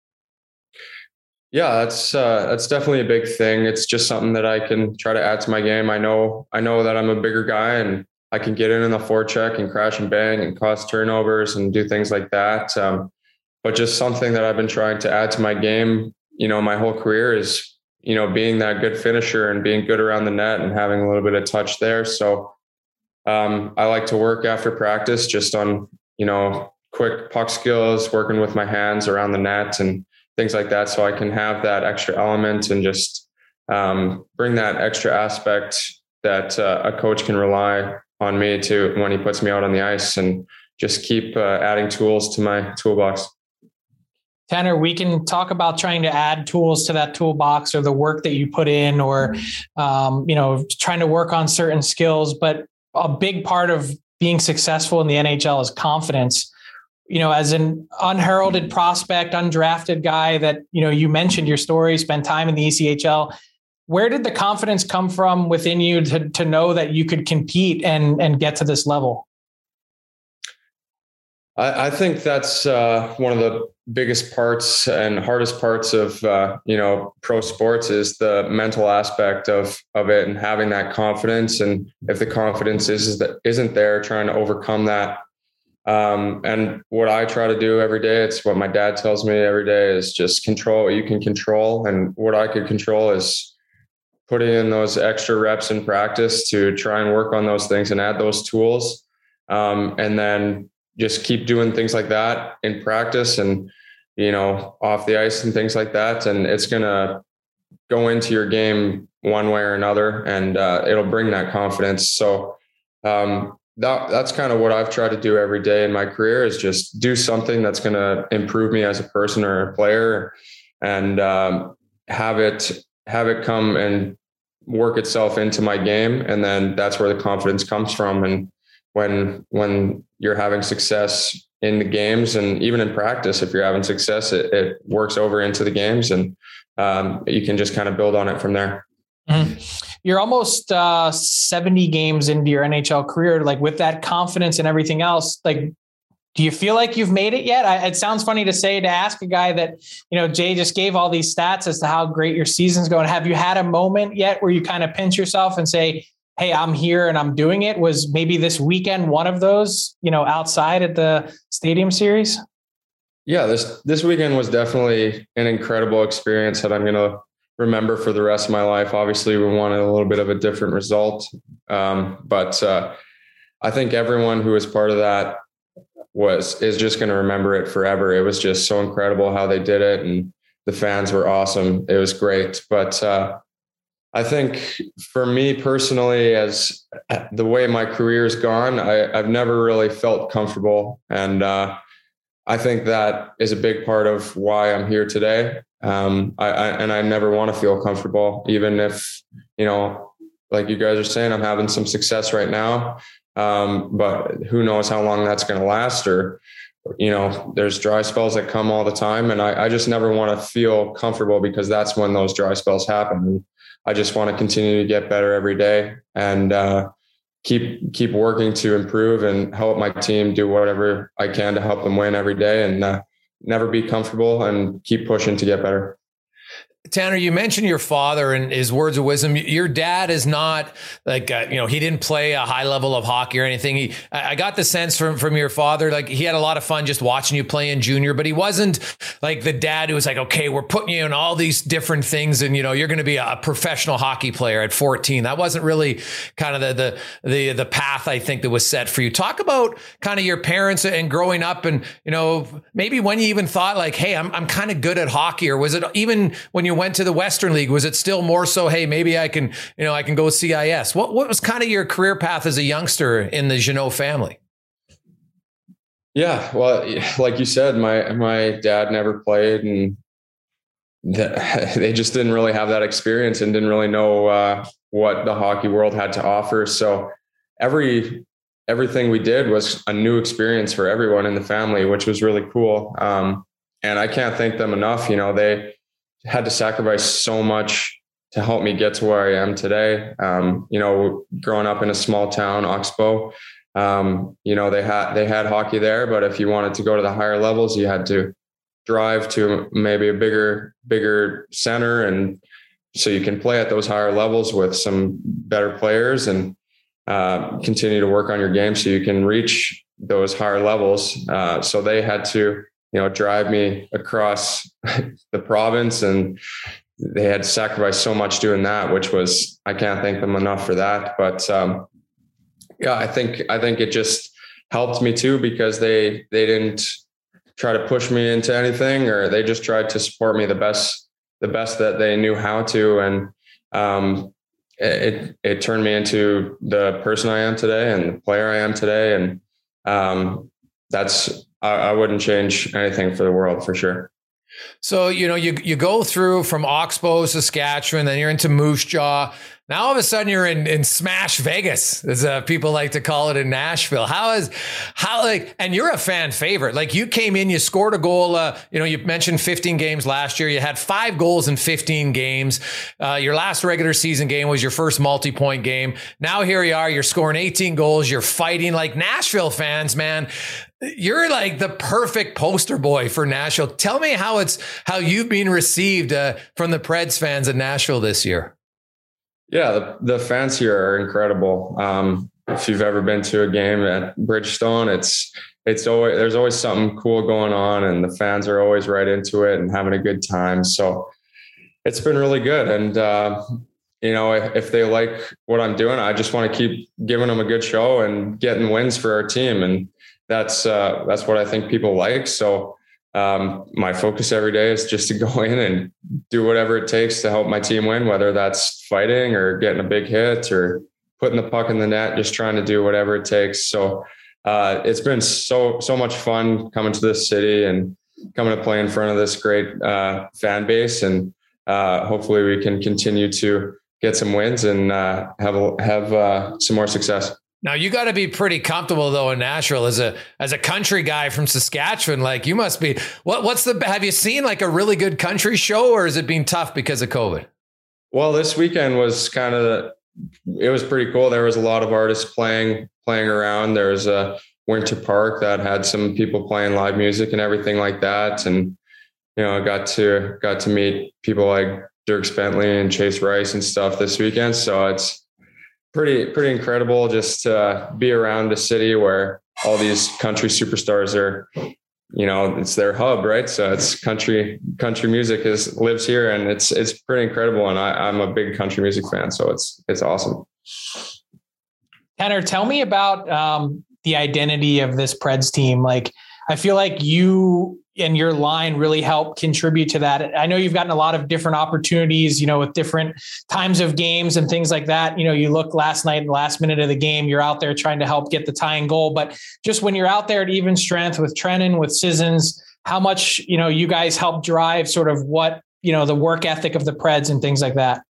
Yeah, that's uh, that's definitely a big thing. It's just something that I can try to add to my game. I know I know that I'm a bigger guy, and I can get in in the forecheck and crash and bang and cause turnovers and do things like that. Um, but just something that I've been trying to add to my game, you know, my whole career is, you know, being that good finisher and being good around the net and having a little bit of touch there. So um, I like to work after practice just on, you know, quick puck skills, working with my hands around the net and things like that, so I can have that extra element and just um, bring that extra aspect that uh, a coach can rely on me to when he puts me out on the ice, and just keep uh, adding tools to my toolbox. Tanner, we can talk about trying to add tools to that toolbox, or the work that you put in, or um, you know, trying to work on certain skills. But a big part of being successful in the N H L is confidence. You know, as an unheralded prospect, undrafted guy that, you know, you mentioned your story, spent time in the E C H L. Where did the confidence come from within you to, to know that you could compete and, and get to this level? I, I think that's uh, one of the biggest parts and hardest parts of, uh, you know, pro sports is the mental aspect of, of it and having that confidence. And if the confidence is, is that isn't there, trying to overcome that. Um, and what I try to do every day, it's what my dad tells me every day, is just control what you can control. And what I could control is putting in those extra reps in practice to try and work on those things and add those tools. Um, and then just keep doing things like that in practice and, you know, off the ice and things like that. And it's going to go into your game one way or another, and uh, it'll bring that confidence. So, um, that that's kind of what I've tried to do every day in my career, is just do something that's going to improve me as a person or a player, and um, have it have it come and work itself into my game. And then that's where the confidence comes from. And when when you're having success in the games and even in practice, if you're having success, it, it works over into the games, and um, you can just kind of build on it from there. Mm-hmm. You're almost uh, seventy games into your N H L career. Like, with that confidence and everything else, like, do you feel like you've made it yet? I, it sounds funny to say, to ask a guy that, you know, Jay just gave all these stats as to how great your season's going. Have you had a moment yet where you kind of pinch yourself and say, hey, I'm here and I'm doing it? Was maybe this weekend one of those, you know, outside at the Stadium Series? Yeah, this, this weekend was definitely an incredible experience that I'm going to remember for the rest of my life. Obviously, we wanted a little bit of a different result. Um, but uh, I think everyone who was part of that was, is just going to remember it forever. It was just so incredible how they did it, and the fans were awesome. It was great. But uh, I think for me personally, as the way my career has gone, I, I've never really felt comfortable. And uh, I think that is a big part of why I'm here today. Um, I, I, and I never want to feel comfortable, even if, you know, like you guys are saying, I'm having some success right now. Um, but who knows how long that's going to last, or, you know, there's dry spells that come all the time. And I, I just never want to feel comfortable, because that's when those dry spells happen. I just want to continue to get better every day, and uh, keep, keep working to improve and help my team do whatever I can to help them win every day, and uh, never be comfortable and keep pushing to get better. Tanner, you mentioned your father and his words of wisdom. Your dad is not like, uh, you know, he didn't play a high level of hockey or anything. He, I got the sense from, from your father, like he had a lot of fun just watching you play in junior, but he wasn't like the dad who was like, okay, we're putting you in all these different things, and, you know, you're going to be a professional hockey player at fourteen. That wasn't really kind of the, the, the, the path, I think, that was set for you. Talk about kind of your parents and growing up, and, you know, maybe when you even thought like, hey, I'm, I'm kind of good at hockey, or was it even when you went to the Western League, was it still more so, hey, maybe I can, you know, I can go C I S? What what was kind of your career path as a youngster in the Jeannot family? Yeah, well, like you said, my my dad never played, and the, they just didn't really have that experience and didn't really know uh, what the hockey world had to offer. So every everything we did was a new experience for everyone in the family, which was really cool. Um, and I can't thank them enough. You know, they had to sacrifice so much to help me get to where I am today. Um, you know, growing up in a small town, Oxbow, um, you know, they had, they had hockey there, but if you wanted to go to the higher levels, you had to drive to maybe a bigger, bigger center. And so you can play at those higher levels with some better players, and uh, continue to work on your game so you can reach those higher levels. Uh, so they had to, you know, drive me across the province, and they had sacrificed so much doing that, which was, I can't thank them enough for that. But um, yeah, I think, I think it just helped me too, because they, they didn't try to push me into anything, or they just tried to support me the best, the best that they knew how to. And um, it, it turned me into the person I am today and the player I am today. And um, that's, I, I wouldn't change anything for the world, for sure. So, you know, you, you go through from Oxbow, Saskatchewan, then you're into Moose Jaw. Now, all of a sudden you're in, in Smash Vegas, as uh, people like to call it in Nashville. How is, how like, and you're a fan favorite. Like, you came in, you scored a goal. Uh, you know, you mentioned fifteen games last year. You had five goals in fifteen games. Uh, your last regular season game was your first multi-point game. Now here you are, you're scoring eighteen goals. You're fighting. Like, Nashville fans, man, you're like the perfect poster boy for Nashville. Tell me how it's, how you've been received uh, from the Preds fans in Nashville this year. Yeah, the, the fans here are incredible. Um, if you've ever been to a game at Bridgestone, it's it's always, there's always something cool going on, and the fans are always right into it and having a good time. So it's been really good. And uh, you know, if, if they like what I'm doing, I just want to keep giving them a good show and getting wins for our team, and that's uh, that's what I think people like. So um, my focus every day is just to go in and do whatever it takes to help my team win, whether that's fighting or getting a big hit or putting the puck in the net, just trying to do whatever it takes. So uh, it's been so, so much fun coming to this city and coming to play in front of this great uh, fan base. And uh, hopefully we can continue to get some wins and uh, have, have uh, some more success. Now you got to be pretty comfortable though in Nashville as a as a country guy from Saskatchewan. Like you must be. What what's the? Have you seen like a really good country show, or is it being tough because of COVID? Well, this weekend was kind of it was pretty cool. There was a lot of artists playing playing around. There was a Winter Park that had some people playing live music and everything like that. And you know, I got to got to meet people like Dierks Bentley and Chase Rice and stuff this weekend. So it's pretty pretty incredible just to be around a city where all these country superstars are, you know, it's their hub, right? So it's country country music is lives here, and it's it's pretty incredible. And I, I'm a big country music fan, so it's it's awesome. Tanner, tell me about um, the identity of this Preds team. Like, I feel like you and your line really help contribute to that. I know you've gotten a lot of different opportunities, you know, with different times of games and things like that. You know, you look last night, the last minute of the game, you're out there trying to help get the tying goal. But just when you're out there at even strength with Trenin, with Sissons, how much, you know, you guys help drive sort of what, you know, the work ethic of the Preds and things like that.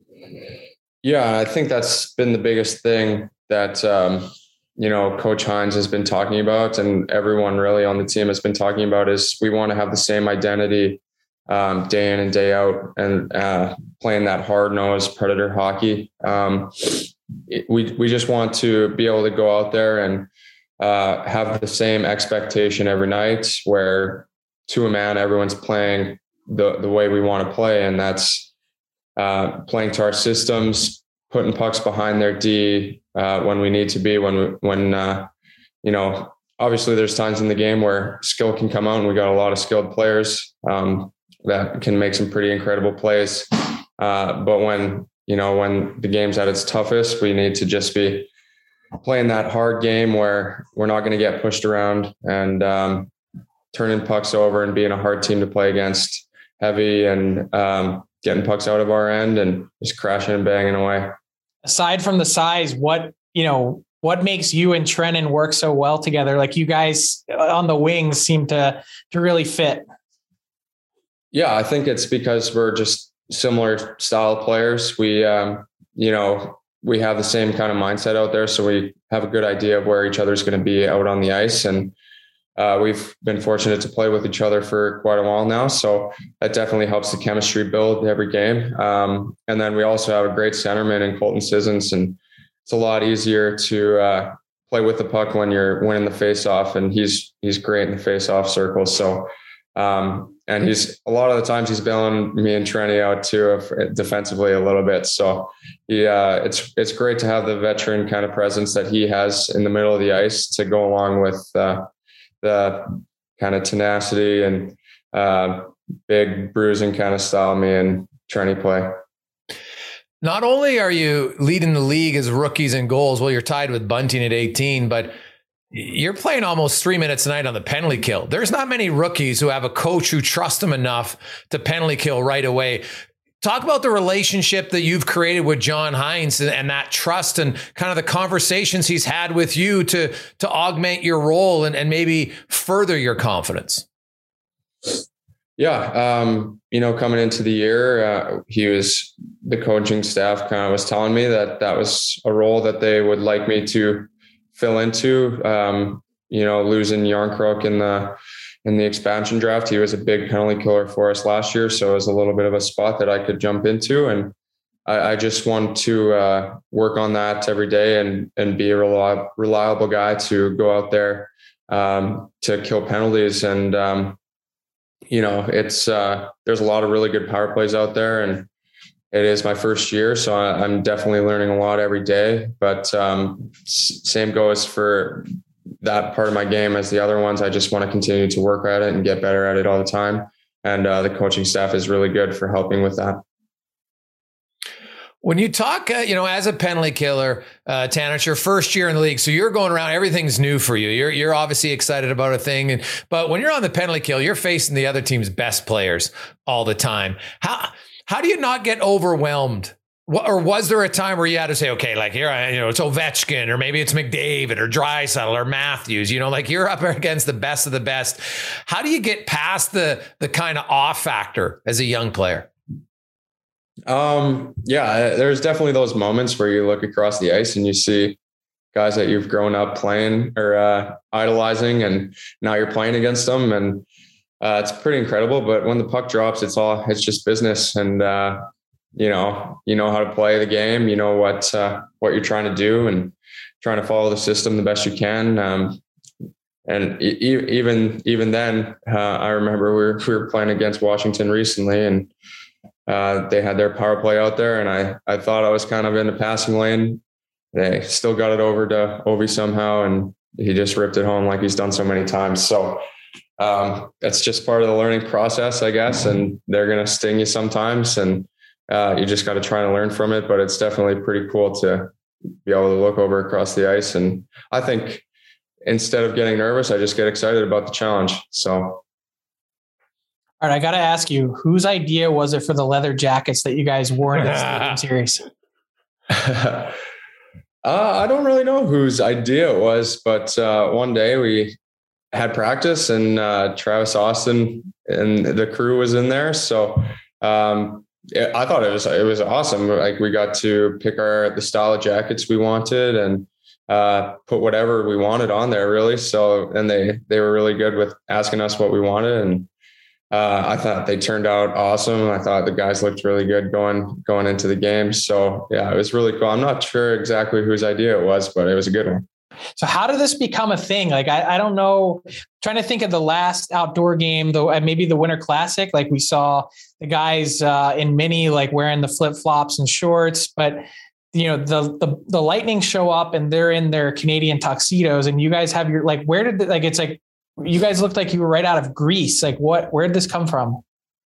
Yeah, I think that's been the biggest thing that, um, you know, Coach Hines has been talking about, and everyone really on the team has been talking about, is we want to have the same identity um, day in and day out, and uh, playing that hard-nosed Predator hockey. Um, it, we we just want to be able to go out there and uh, have the same expectation every night, where to a man, everyone's playing the the way we want to play, and that's uh, playing to our systems, putting pucks behind their D uh, when we need to be, when, we, when uh, you know, obviously there's times in the game where skill can come out, and we got a lot of skilled players um, that can make some pretty incredible plays. Uh, but when, you know, when the game's at its toughest, we need to just be playing that hard game where we're not going to get pushed around and um, turning pucks over and being a hard team to play against, heavy and um, getting pucks out of our end and just crashing and banging away. Aside from the size, what, you know, what makes you and Trenin work so well together? Like, you guys on the wings seem to, to really fit. Yeah, I think it's because we're just similar style players. We, um, you know, we have the same kind of mindset out there. So we have a good idea of where each other's going to be out on the ice. And uh, we've been fortunate to play with each other for quite a while now. So that definitely helps the chemistry build every game. Um, and then we also have a great centerman in Colton Sissons, and it's a lot easier to uh, play with the puck when you're winning the face-off, and he's, he's great in the face-off circle. So, um, and he's, a lot of the times he's bailing me and Trenny out too, if, defensively a little bit. So yeah, it's, it's great to have the veteran kind of presence that he has in the middle of the ice to go along with uh, the kind of tenacity and uh, big bruising kind of style me and Trenny play. Not only are you leading the league as rookies in goals, well, you're tied with Bunting at eighteen, but you're playing almost three minutes a night on the penalty kill. There's not many rookies who have a coach who trusts them enough to penalty kill right away. Talk about the relationship that you've created with John Hines and, and that trust and kind of the conversations he's had with you to, to augment your role and, and maybe further your confidence. Yeah. Um, you know, coming into the year, uh, he was, the coaching staff kind of was telling me that that was a role that they would like me to fill into. Um, you know, losing Jarnkrok in the, in the expansion draft, he was a big penalty killer for us last year. So it was a little bit of a spot that I could jump into. And I, I just want to uh, work on that every day and, and be a reliable, reliable guy to go out there um, to kill penalties. And, um, you know, it's, uh, there's a lot of really good power plays out there, and it is my first year. So I, I'm definitely learning a lot every day, but um, same goes for that part of my game as the other ones. I just want to continue to work at it and get better at it all the time. And uh, the coaching staff is really good for helping with that. When you talk, uh, you know, as a penalty killer, uh, Tanner, it's your first year in the league. So you're going around, everything's new for you. You're, you're obviously excited about a thing. And, but when you're on the penalty kill, you're facing the other team's best players all the time. How, how do you not get overwhelmed or was there a time where you had to say, okay, like here, I, you know, it's Ovechkin, or maybe it's McDavid or Draisaitl or Matthews, you know, like you're up against the best of the best. How do you get past the, the kind of awe factor as a young player? Um, yeah, there's definitely those moments where you look across the ice and you see guys that you've grown up playing or uh, idolizing, and now you're playing against them. And uh, it's pretty incredible. But when the puck drops, it's all, it's just business. And, uh, you know, you know how to play the game, you know what, uh, what you're trying to do, and trying to follow the system the best you can. Um, and e- even, even then, uh, I remember we were, we were playing against Washington recently, and uh, they had their power play out there, and I, I thought I was kind of in the passing lane. They still got it over to Ovi somehow, and he just ripped it home like he's done so many times. So um, that's just part of the learning process, I guess. And they're going to sting you sometimes, and uh, you just got to try to learn from it. But it's definitely pretty cool to be able to look over across the ice. And I think instead of getting nervous, I just get excited about the challenge. So. All right, I got to ask you, whose idea was it for the leather jackets that you guys wore in the Stadium Series? Uh, I don't really know whose idea it was, but uh, one day we had practice, and uh, Travis Austin and the crew was in there. So um, it, I thought it was it was awesome. Like, we got to pick our the style of jackets we wanted, and uh, put whatever we wanted on there, really. So, and they they were really good with asking us what we wanted, and Uh, I thought they turned out awesome. I thought the guys looked really good going going into the game. So yeah, it was really cool. I'm not sure exactly whose idea it was, but it was a good one. So how did this become a thing? Like, I, I don't know, I'm trying to think of the last outdoor game, though, maybe the Winter Classic. Like, we saw the guys uh, in mini, like wearing the flip flops and shorts, but you know, the, the, the Lightning show up and they're in their Canadian tuxedos, and you guys have your, like, where did the, like, it's like, you guys looked like you were right out of Greece. Like, what, where did this come from?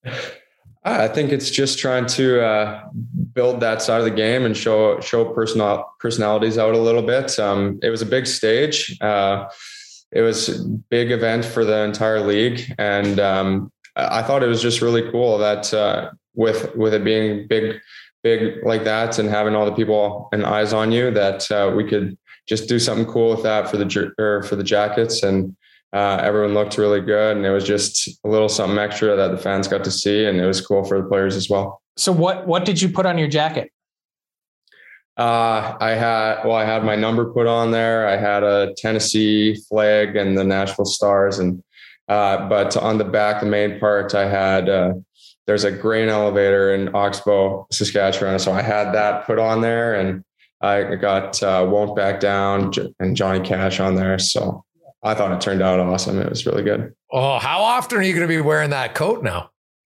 I think it's just trying to uh, build that side of the game and show, show personal personalities out a little bit. Um, it was a big stage. Uh, it was a big event for the entire league. And um, I thought it was just really cool that uh, with, with it being big, big like that, and having all the people and eyes on you, that uh, we could just do something cool with that for the, or for the jackets. And Uh, everyone looked really good, and it was just a little something extra that the fans got to see, and it was cool for the players as well. So what, what did you put on your jacket? Uh, I had, well, I had my number put on there. I had a Tennessee flag and the Nashville Stars. And, uh, but on the back, the main part, I had, uh, there's a grain elevator in Oxbow, Saskatchewan. So I had that put on there, and I got, uh, Won't Back Down and Johnny Cash on there. So I thought it turned out awesome. It was really good. Oh, how often are you going to be wearing that coat now?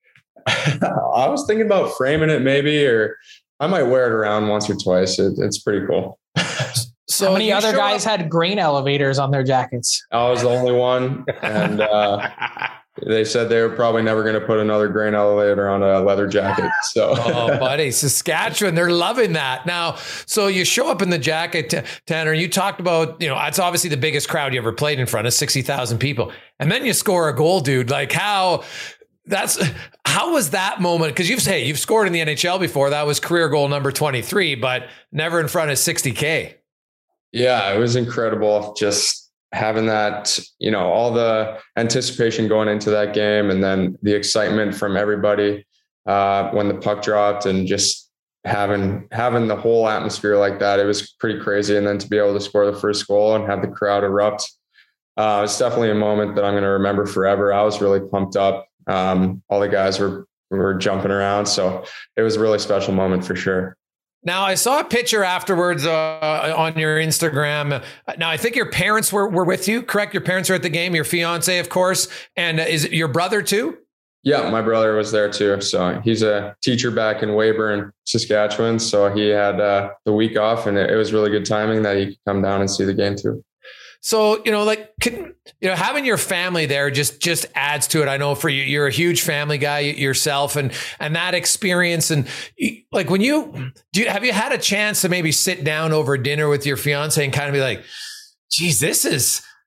I was thinking about framing it maybe, or I might wear it around once or twice. It, it's pretty cool. So how many other guys up- had grain elevators on their jackets? I was the only one. And uh, they said they were probably never going to put another grain elevator on a leather jacket. So, oh, buddy, Saskatchewan, they're loving that. Now, so you show up in the jacket, Tanner. You talked about, you know, it's obviously the biggest crowd you ever played in front of, sixty thousand people, and then you score a goal, dude. Like, how? That's how was that moment? Because you've hey, you've scored in the N H L before. That was career goal number twenty-three, but never in front of sixty K. Yeah, it was incredible. Just having that, you know, all the anticipation going into that game, and then the excitement from everybody uh, when the puck dropped, and just having having the whole atmosphere like that, it was pretty crazy. And then to be able to score the first goal and have the crowd erupt, uh, it's definitely a moment that I'm going to remember forever. I was really pumped up. Um, all the guys were were jumping around, so it was a really special moment for sure. Now, I saw a picture afterwards uh, on your Instagram. Now, I think your parents were, were with you, correct? Your parents were at the game, your fiance, of course. And uh, is it your brother too? Yeah, my brother was there too. So he's a teacher back in Weyburn, Saskatchewan. So he had uh, the week off, and it, it was really good timing that he could come down and see the game too. So, you know, like, can, you know, having your family there just, just adds to it. I know for you, you're a huge family guy yourself, and, and that experience. And like, when you, do you, have you had a chance to maybe sit down over dinner with your fiance and kind of be like, geez, this is,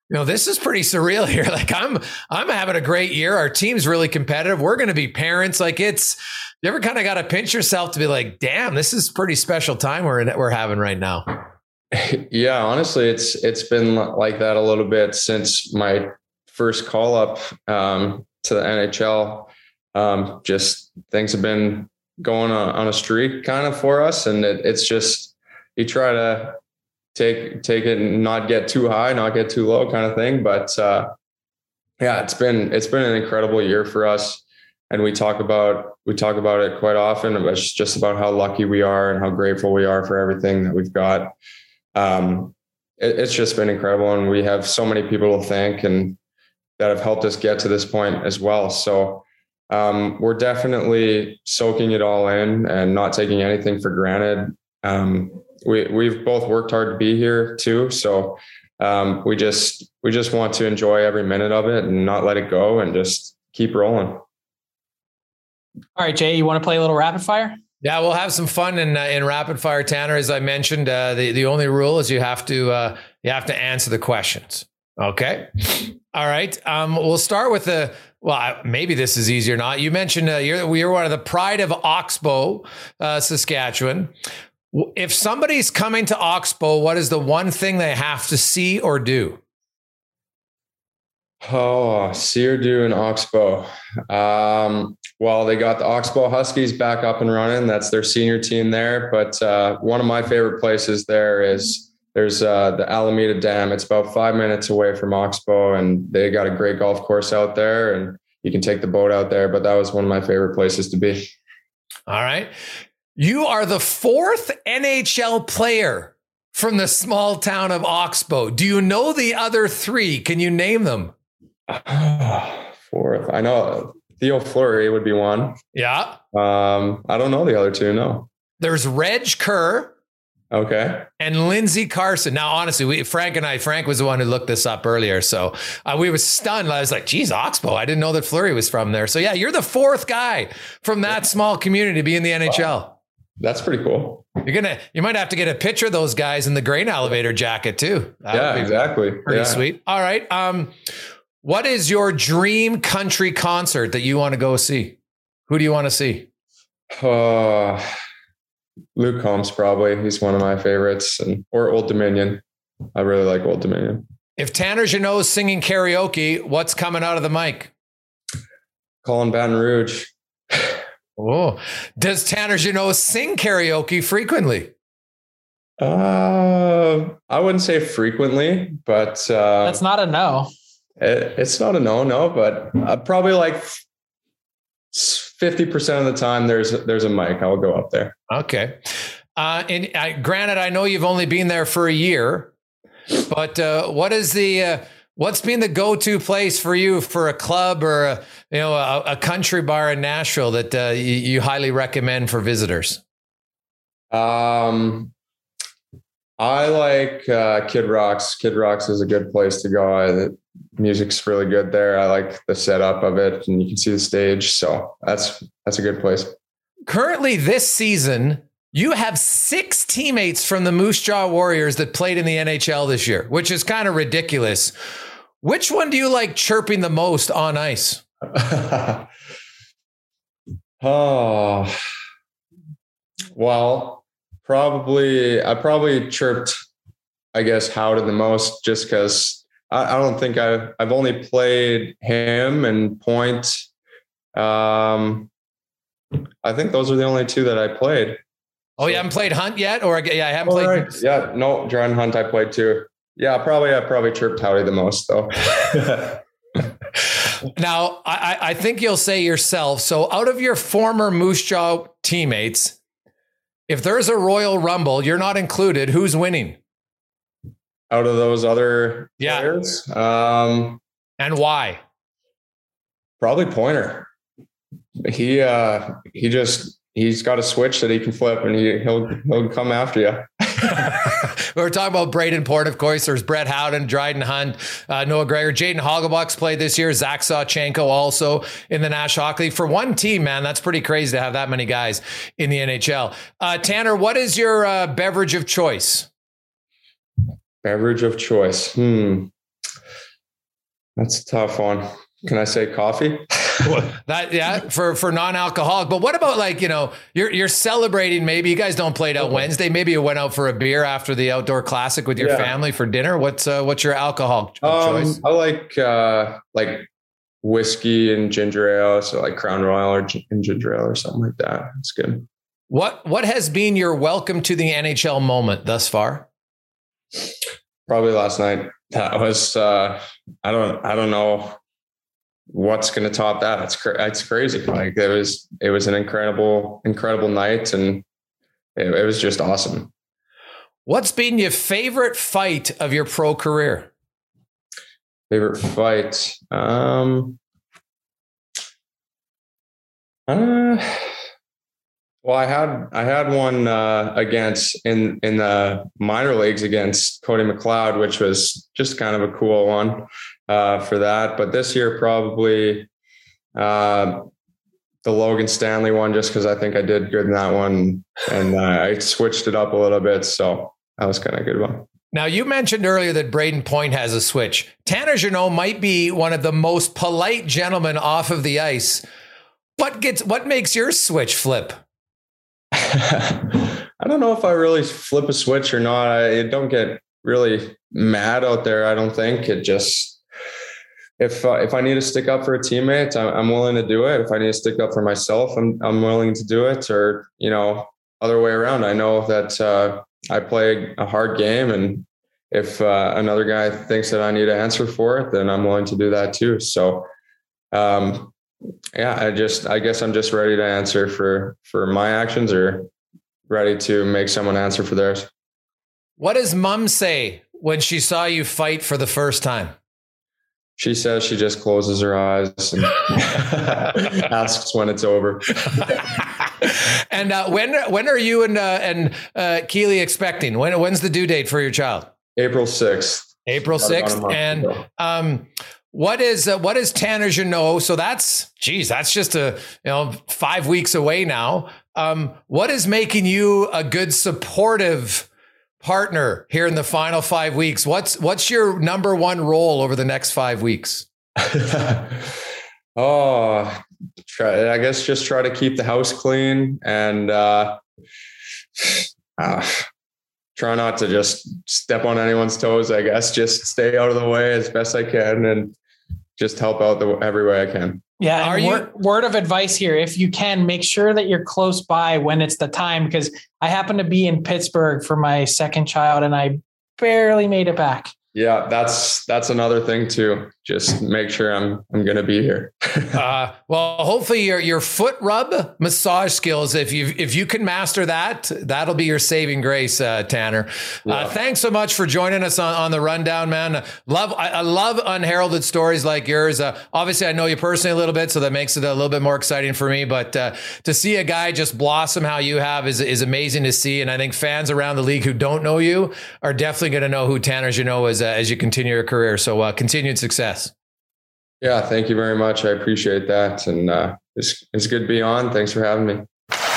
You know, this is pretty surreal here. Like I'm, I'm having a great year. Our team's really competitive. We're going to be parents. Like it's, you ever kind of got to pinch yourself to be like, damn, this is a pretty special time we're in, we're having right now. Yeah, honestly, it's, it's been like that a little bit since my first call up um, to the N H L. Um, just things have been going on, on a streak kind of for us. And it, it's just, you try to take, take it and not get too high, not get too low kind of thing. But, uh, yeah, it's been, it's been an incredible year for us. And we talk about, we talk about it quite often. It's just about how lucky we are and how grateful we are for everything that we've got. Um, it, it's just been incredible. And we have so many people to thank and that have helped us get to this point as well. So, um, we're definitely soaking it all in and not taking anything for granted. Um, we, we've both worked hard to be here too. So, um, we just, we just want to enjoy every minute of it and not let it go and just keep rolling. All right, Jay, you want to play a little rapid fire? Yeah, we'll have some fun in uh, in rapid fire, Tanner. As I mentioned, uh, the the only rule is you have to uh, you have to answer the questions. Okay. All right. Um, we'll start with the. Well, maybe this is easier or not. You mentioned uh, you're you're one of the pride of Oxbow, uh, Saskatchewan. If somebody's coming to Oxbow, what is the one thing they have to see or do? Oh, see or do in Oxbow. Um, well, they got the Oxbow Huskies back up and running. That's their senior team there. But uh, one of my favorite places there is there's uh, the Alameda Dam. It's about five minutes away from Oxbow, and they got a great golf course out there, and you can take the boat out there. But that was one of my favorite places to be. All right. You are the fourth N H L player from the small town of Oxbow. Do you know the other three? Can you name them? Fourth. I know Theo Fleury would be one. Yeah. Um, I don't know the other two. No. There's Reg Kerr. Okay. And Lindsey Carson. Now, honestly, we, Frank and I, Frank was the one who looked this up earlier. So uh, we were stunned. I was like, geez, Oxbow. I didn't know that Fleury was from there. So yeah, you're the fourth guy from that small community to be in the N H L. Wow. That's pretty cool. You're going to, you might have to get a picture of those guys in the grain elevator jacket too. That yeah, exactly. Pretty yeah. sweet. All right. Um, what is your dream country concert that you want to go see? Who do you want to see? Uh, Luke Combs, probably. He's one of my favorites. And or Old Dominion. I really like Old Dominion. If Tanner Jeannot's singing karaoke, what's coming out of the mic? Colin Baton Rouge. Oh, does Tanner Jeannot sing karaoke frequently? Uh, I wouldn't say frequently, but uh, that's not a no. It, it's not a no, no, but uh, probably like fifty percent of the time there's there's a mic. I'll go up there. Okay. Uh, and uh, granted, I know you've only been there for a year, but uh, what is the uh, what's been the go-to place for you for a club or a, you know a, a country bar in Nashville that uh, you, you highly recommend for visitors? Um, I like uh, Kid Rocks. Kid Rocks is a good place to go. I, the music's really good there. I like the setup of it, and you can see the stage. So that's that's a good place. Currently, this season, you have six teammates from the Moose Jaw Warriors that played in the N H L this year, which is kind of ridiculous. Which one do you like chirping the most on ice? Oh, well, probably, I probably chirped, I guess, Howden the most just because I, I don't think I've, I've only played him and Point. Um, I think those are the only two that I played. Oh, so, you haven't played Hunt yet? Or yeah, I haven't played. Right. Yeah, no, Jordan Hunt I played too. Yeah, probably I probably chirped Howdy the most though. Now, I, I think you'll say yourself, so out of your former Moose Jaw teammates, if there's a Royal Rumble, you're not included, who's winning? Out of those other yeah. players? Um, and why? Probably Pointer. He uh, he just he's got a switch that he can flip, and he he'll he'll come after you. We were talking about Braden Port, of course. There's Brett Howden, Dryden Hunt, uh, Noah Gregor, Jaden Hagelbuck's played this year. Zach Sawchenko also in the National Hockey League. For one team, man, that's pretty crazy to have that many guys in the N H L. Uh, Tanner, what is your uh, beverage of choice? Beverage of choice. Hmm. That's a tough one. Can I say coffee? that yeah, for for non-alcoholic. But what about, like, you know, you're you're celebrating, maybe you guys don't play it out Wednesday, maybe you went out for a beer after the outdoor classic with your yeah. family for dinner. What's uh, what's your alcohol um, choice? I like uh, like whiskey and ginger ale, so like Crown Royal or g- and ginger ale or something like that. It's good. What what has been your welcome to the N H L moment thus far? Probably last night. That was uh, I don't I don't know what's going to top that. It's cra- it's crazy. Like it was it was an incredible incredible night, and it, it was just awesome. What's been your favorite fight of your pro career? Favorite fight? Um, uh, well, I had I had one uh, against in in the minor leagues against Cody McLeod, which was just kind of a cool one uh, for that. But this year, probably uh, the Logan Stanley one, just because I think I did good in that one, and uh, I switched it up a little bit, so that was kind of a good one. Now, you mentioned earlier that Braden Point has a switch. Tanner Jeannot might be one of the most polite gentlemen off of the ice. What gets what makes your switch flip? I don't know if I really flip a switch or not. I don't get really mad out there. I don't think it just, if uh, if I need to stick up for a teammate, I'm, I'm willing to do it. If I need to stick up for myself, I'm I'm willing to do it. Or, you know, other way around. I know that uh, I play a hard game, and if uh, another guy thinks that I need to answer for it, then I'm willing to do that too. So, um, yeah, I just, I guess I'm just ready to answer for, for my actions, or ready to make someone answer for theirs. What does mom say when she saw you fight for the first time? She says she just closes her eyes and asks when it's over. And uh, when when are you and uh, and uh, Keely expecting? When when's the due date for your child? April sixth. April sixth. And um, what is uh, what is Tanner Jeannot? So that's geez, that's just a you know five weeks away now. Um, what is making you a good supportive partner here in the final five weeks? What's what's your number one role over the next five weeks? oh, try. I guess just try to keep the house clean and uh, uh, try not to just step on anyone's toes. I guess just stay out of the way as best I can and just help out the every way I can. Yeah. Are you word, word of advice here? If you can, make sure that you're close by when it's the time, because I happen to be in Pittsburgh for my second child and I barely made it back. Yeah, that's that's another thing too. Just make sure I'm I'm going to be here. uh, well, hopefully your your foot rub massage skills, if you if you can master that, that'll be your saving grace, uh, Tanner. Yeah. Uh, thanks so much for joining us on, on the rundown, man. Love I, I love unheralded stories like yours. Uh, obviously, I know you personally a little bit, so that makes it a little bit more exciting for me. But uh, to see a guy just blossom how you have is is amazing to see, and I think fans around the league who don't know you are definitely going to know who Tanner Jeannot is uh, as you continue your career. So uh, continued success. Yeah, thank you very much. I appreciate that. And uh, it's, it's good to be on. Thanks for having me.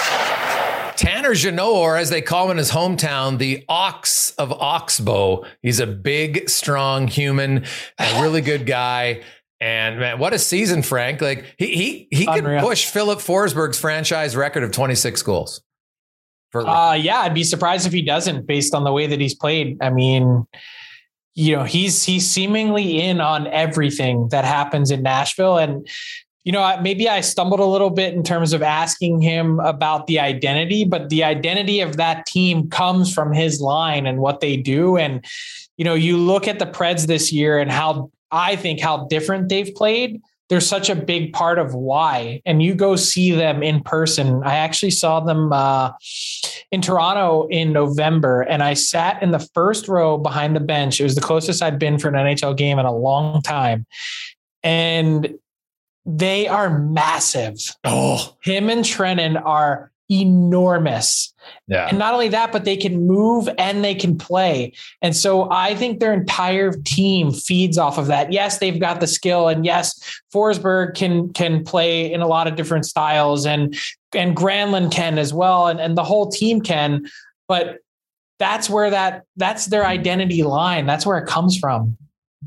Tanner Jeannot, or as they call him in his hometown, the Ox of Oxbow. He's a big, strong human, a really good guy. And man, what a season, Frank. Like he he he could push Philip Forsberg's franchise record of twenty-six goals. For- uh, yeah, I'd be surprised if he doesn't, based on the way that he's played. I mean, you know, he's he's seemingly in on everything that happens in Nashville. And, you know, maybe I stumbled a little bit in terms of asking him about the identity, but the identity of that team comes from his line and what they do. And, you know, you look at the Preds this year and how I think how different they've played. They're such a big part of why. And you go see them in person. I actually saw them uh, in Toronto in November, and I sat in the first row behind the bench. It was the closest I'd been for an N H L game in a long time. And they are massive. Oh, him and Trenin are enormous. Yeah. And not only that, but they can move and they can play. And so I think their entire team feeds off of that. Yes, they've got the skill, and yes, Forsberg can, can play in a lot of different styles, and, and Granlund can as well. And, and the whole team can, but that's where that, that's their identity line. That's where it comes from.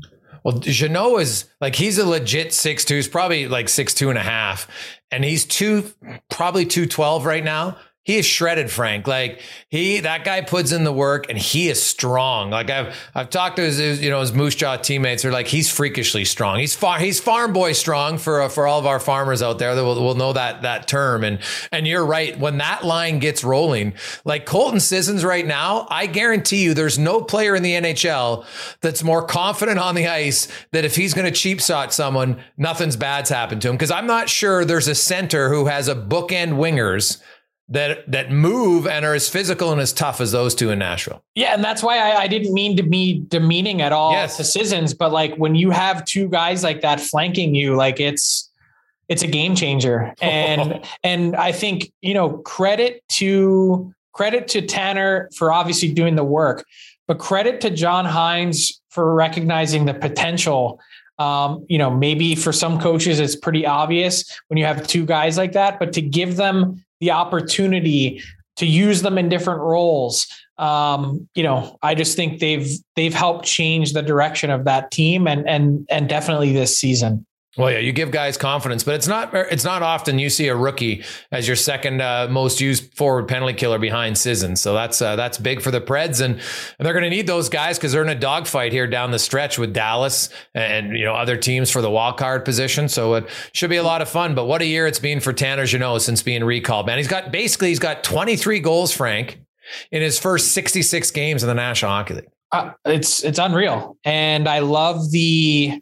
Well, Jeannot is like, he's a legit six two. He's probably like six two and a half. And he's two, probably two twelve right now. He is shredded, Frank. Like he, that guy puts in the work and he is strong. Like I've, I've talked to his, his you know, his Moose Jaw teammates. They're like, he's freakishly strong. He's far, he's farm boy strong for, uh, for all of our farmers out there that will, will know that, that term. And, and you're right. When that line gets rolling, like Colton Sissons right now, I guarantee you there's no player in the N H L that's more confident on the ice that if he's going to cheap shot someone, nothing's bad's happened to him. Cause I'm not sure there's a center who has a bookend wingers that that move and are as physical and as tough as those two in Nashville. Yeah, and that's why I, I didn't mean to be demeaning at all yes. to Sissons, but like when you have two guys like that flanking you, like it's it's a game changer. And and I think, you know, credit to credit to Tanner for obviously doing the work, but credit to John Hynes for recognizing the potential. Um, you know, maybe for some coaches, it's pretty obvious when you have two guys like that, but to give them the opportunity to use them in different roles. Um, you know, I just think they've, they've helped change the direction of that team and, and, and definitely this season. Well, yeah, you give guys confidence, but it's not it's not often you see a rookie as your second uh, most used forward penalty killer behind Sissons. So that's uh, that's big for the Preds, and, and they're going to need those guys because they're in a dogfight here down the stretch with Dallas and you know other teams for the wild card position. So it should be a lot of fun. But what a year it's been for Tanner Jeannot since being recalled. Man, he's got basically he's got twenty-three goals, Frank, in his first sixty-six games in the National Hockey League. Uh, it's it's unreal, and I love the.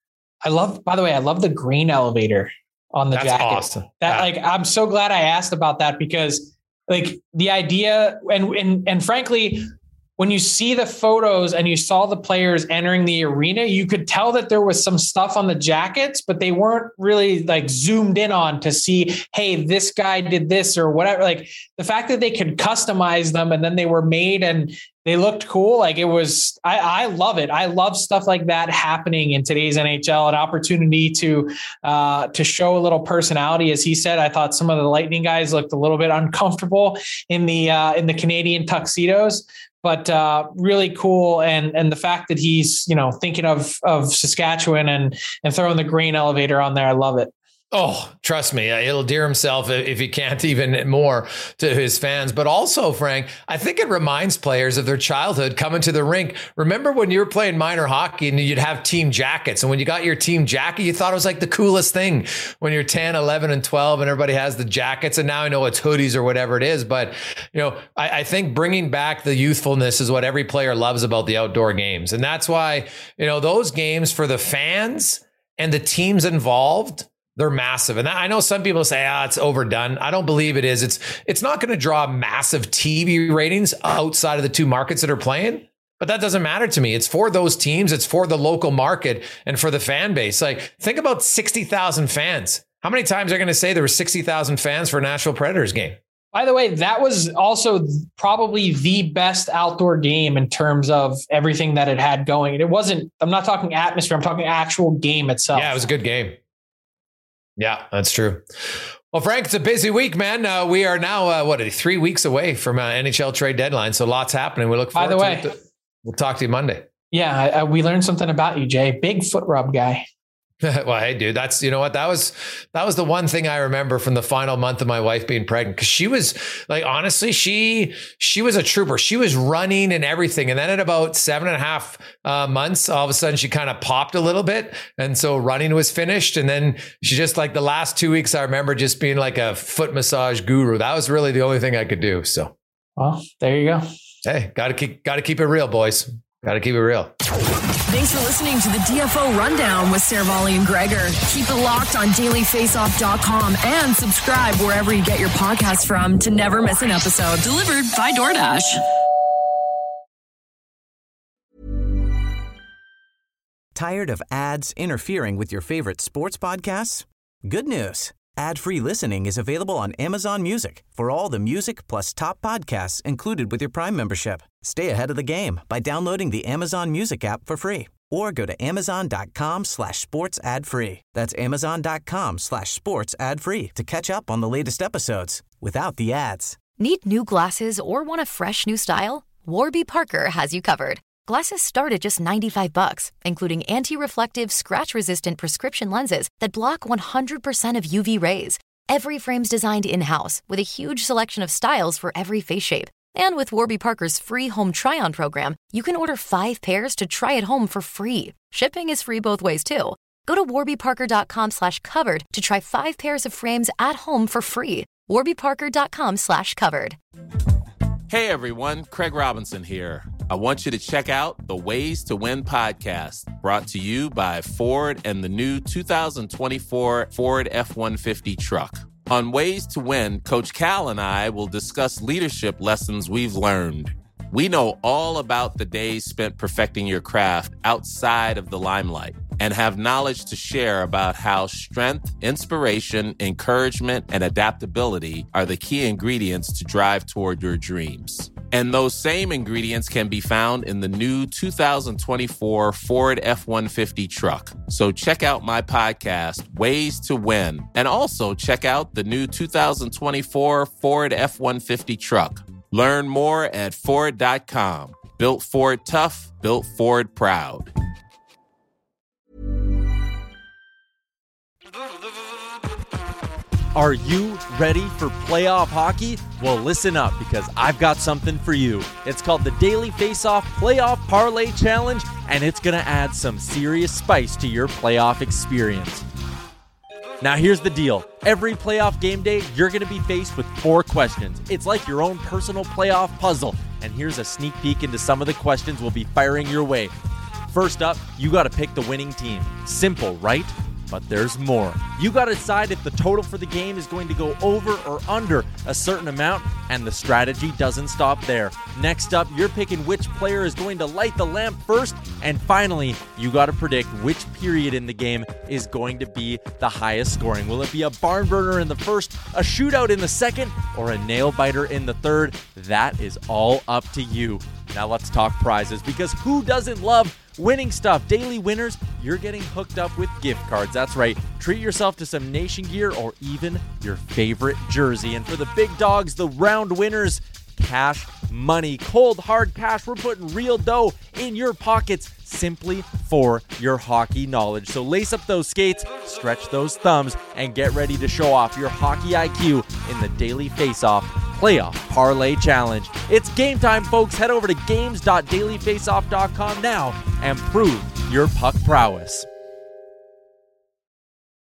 I love, by the way, I love the green elevator on the That's jacket. Awesome. That yeah. like, I'm so glad I asked about that because like the idea and, and, and frankly, when you see the photos and you saw the players entering the arena, you could tell that there was some stuff on the jackets, but they weren't really like zoomed in on to see, hey, this guy did this or whatever. Like the fact that they could customize them and then they were made and they looked cool. Like it was, I, I love it. I love stuff like that happening in today's N H L, an opportunity to, uh, to show a little personality. As he said, I thought some of the Lightning guys looked a little bit uncomfortable in the, uh, in the Canadian tuxedos. But uh, really cool, and and the fact that he's you know thinking of of Saskatchewan and and throwing the green elevator on there, I love it. Oh, trust me, he'll endear himself if he can't even more to his fans. But also, Frank, I think it reminds players of their childhood coming to the rink. Remember when you were playing minor hockey and you'd have team jackets, and when you got your team jacket, you thought it was like the coolest thing when you're ten, eleven, and twelve, and everybody has the jackets. And now I know it's hoodies or whatever it is. But you know, I, I think bringing back the youthfulness is what every player loves about the outdoor games, and that's why you know those games for the fans and the teams involved. They're massive. And I know some people say, ah, it's overdone. I don't believe it is. It's it's not going to draw massive T V ratings outside of the two markets that are playing. But that doesn't matter to me. It's for those teams. It's for the local market and for the fan base. Like, think about sixty thousand fans. How many times are you going to say there were sixty thousand fans for a Nashville Predators game? By the way, that was also probably the best outdoor game in terms of everything that it had going. It wasn't, I'm not talking atmosphere. I'm talking actual game itself. Yeah, it was a good game. Yeah, that's true. Well, Frank, it's a busy week, man. Uh, we are now, uh, what, three weeks away from uh, N H L trade deadline. So lots happening. We look forward By the way, to it. We'll talk to you Monday. Yeah, I, I, we learned something about you, Jay. Big foot rub guy. Well, hey, dude, that's, you know what, that was, that was the one thing I remember from the final month of my wife being pregnant. Cause she was like, honestly, she, she was a trooper. She was running and everything. And then at about seven and a half uh, months, all of a sudden she kind of popped a little bit. And so running was finished. And then she just like the last two weeks, I remember just being like a foot massage guru. That was really the only thing I could do. So, well, there you go. Hey, gotta keep, gotta keep it real, boys. Gotta keep it real. Thanks for listening to the D F O Rundown with Saravalli and Gregor. Keep it locked on daily face off dot com and subscribe wherever you get your podcasts from to never miss an episode. Delivered by DoorDash. Tired of ads interfering with your favorite sports podcasts? Good news. Ad-free listening is available on Amazon Music for all the music plus top podcasts included with your Prime membership. Stay ahead of the game by downloading the Amazon Music app for free or go to amazon.com slash sports ad free. That's amazon.com slash sports ad free to catch up on the latest episodes without the ads. Need new glasses or want a fresh new style? Warby Parker has you covered. Glasses start at just ninety-five bucks, including anti-reflective, scratch-resistant prescription lenses that block one hundred percent of U V rays. Every frame's designed in-house with a huge selection of styles for every face shape. And with Warby Parker's free home try-on program, you can order five pairs to try at home for free. Shipping is free both ways, too. Go to warbyparker.com slash covered to try five pairs of frames at home for free. warbyparker.com slash covered. Hey, everyone. Craig Robinson here. I want you to check out the Ways to Win podcast, brought to you by Ford and the new two thousand twenty-four Ford F one fifty truck. On Ways to Win, Coach Cal and I will discuss leadership lessons we've learned. We know all about the days spent perfecting your craft outside of the limelight and have knowledge to share about how strength, inspiration, encouragement, and adaptability are the key ingredients to drive toward your dreams. And those same ingredients can be found in the new two thousand twenty-four Ford F one fifty truck. So check out my podcast, Ways to Win, and also check out the new two thousand twenty-four Ford F one fifty truck. Learn more at Ford dot com. Built Ford tough, built Ford proud. Are you ready for playoff hockey? Well, listen up, because I've got something for you. It's called the Daily Faceoff Playoff Parlay Challenge, and it's going to add some serious spice to your playoff experience. Now, here's the deal. Every playoff game day, you're going to be faced with four questions. It's like your own personal playoff puzzle. And here's a sneak peek into some of the questions we'll be firing your way. First up, you got to pick the winning team. Simple, right? But there's more. You got to decide if the total for the game is going to go over or under a certain amount, and the strategy doesn't stop there. Next up, you're picking which player is going to light the lamp first, and finally, you got to predict which period in the game is going to be the highest scoring. Will it be a barn burner in the first, a shootout in the second, or a nail biter in the third? That is all up to you. Now let's talk prizes, because who doesn't love winning stuff? Daily winners, you're getting hooked up with gift cards. That's right. Treat yourself to some Nation gear or even your favorite jersey. And for the big dogs, the round winners, cash money, cold hard cash. We're putting real dough in your pockets simply for your hockey knowledge. So lace up those skates, stretch those thumbs, and get ready to show off your hockey I Q in the Daily Faceoff Playoff Parlay Challenge. It's game time, folks. Head over to games dot daily face off dot com now and prove your puck prowess.